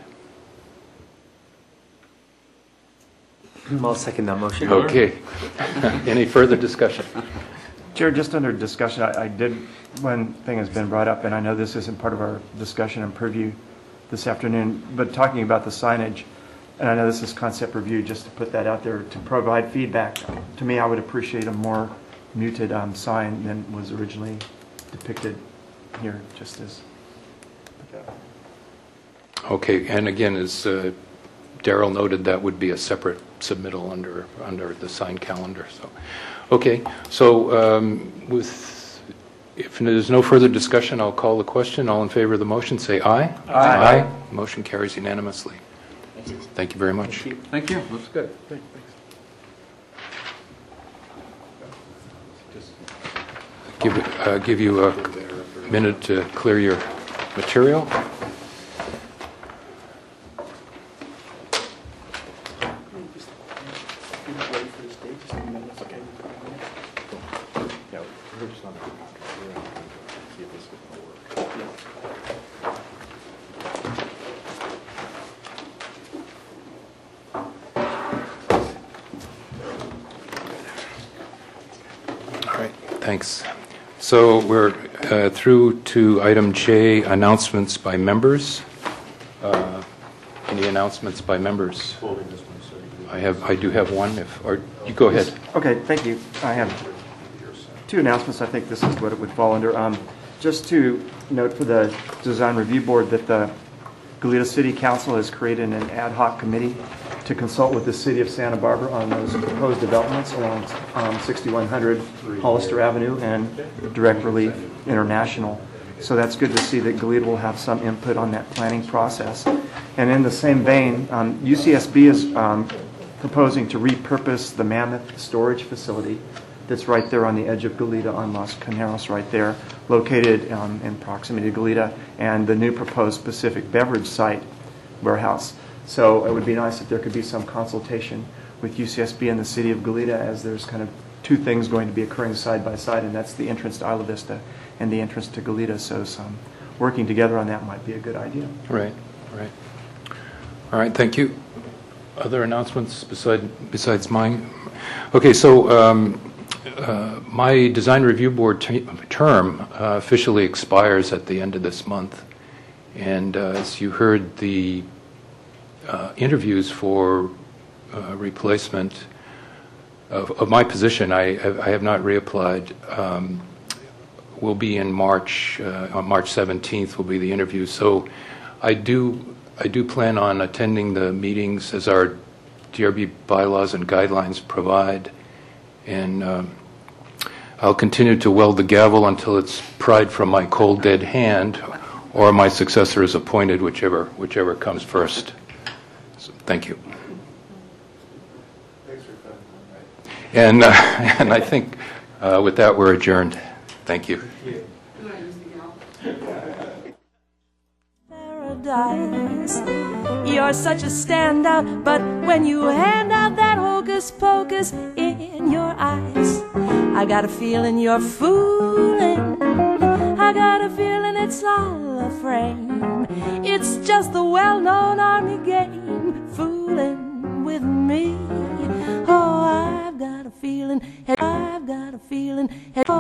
I'll second that motion. Okay. Any further discussion? Chair, just under discussion, I, I did, one thing has been brought up, and I know this isn't part of our discussion and purview this afternoon, but talking about the signage, and I know this is concept review, just to put that out there, to provide feedback. To me, I would appreciate a more muted um, sign than was originally depicted here, just as. Okay, and again, as uh, Daryl noted, that would be a separate submittal under under the signed calendar. So, okay. So, um, with if there's no further discussion, I'll call the question. All in favor of the motion, say aye. Aye. Aye. Motion carries unanimously. Thank you. Thank you very much. Thank you. Thank you. Looks good. Thanks. Give uh, give you a minute to clear your material. Thanks. So we're uh, through to item J, announcements by members. Uh, any announcements by members? I have. I do have one. If or you go ahead. Okay, thank you. I have two announcements. I think this is what it would fall under. Um, just to note for the Design Review Board that the Goleta City Council has created an ad hoc committee to consult with the City of Santa Barbara on those proposed developments along um, sixty-one hundred Hollister Avenue and Direct Relief International. So that's good to see that Goleta will have some input on that planning process. And in the same vein, um, U C S B is um, proposing to repurpose the Mammoth storage facility that's right there on the edge of Goleta on Los Caneros right there, located um, in proximity to Goleta, and the new proposed Pacific Beverage site warehouse. So it would be nice if there could be some consultation with U C S B and the city of Goleta, as there's kind of two things going to be occurring side by side, and that's the entrance to Isla Vista and the entrance to Goleta. So some working together on that might be a good idea. Right, right. All right, thank you. Other announcements beside, besides mine? Okay, so um, uh, my Design Review Board t- term uh, officially expires at the end of this month. And uh, as you heard, the uh, interviews for uh, replacement of, of my position, I have, I have not reapplied, um, will be in March, uh, on March seventeenth will be the interview. So I do I do plan on attending the meetings as our D R B bylaws and guidelines provide, and um, I'll continue to weld the gavel until it's pried from my cold, dead hand, or my successor is appointed, whichever whichever comes first. So, thank you. Thanks for coming. And uh, and I think uh, with that we're adjourned. Thank you. Paradise. You're such a standout, but when you hand out that hocus pocus in your eyes, I got a feeling you're fooling. I got a feeling it's all a frame. It's just the well-known army game, fooling with me. Oh, I've got a feeling, I've got a feeling.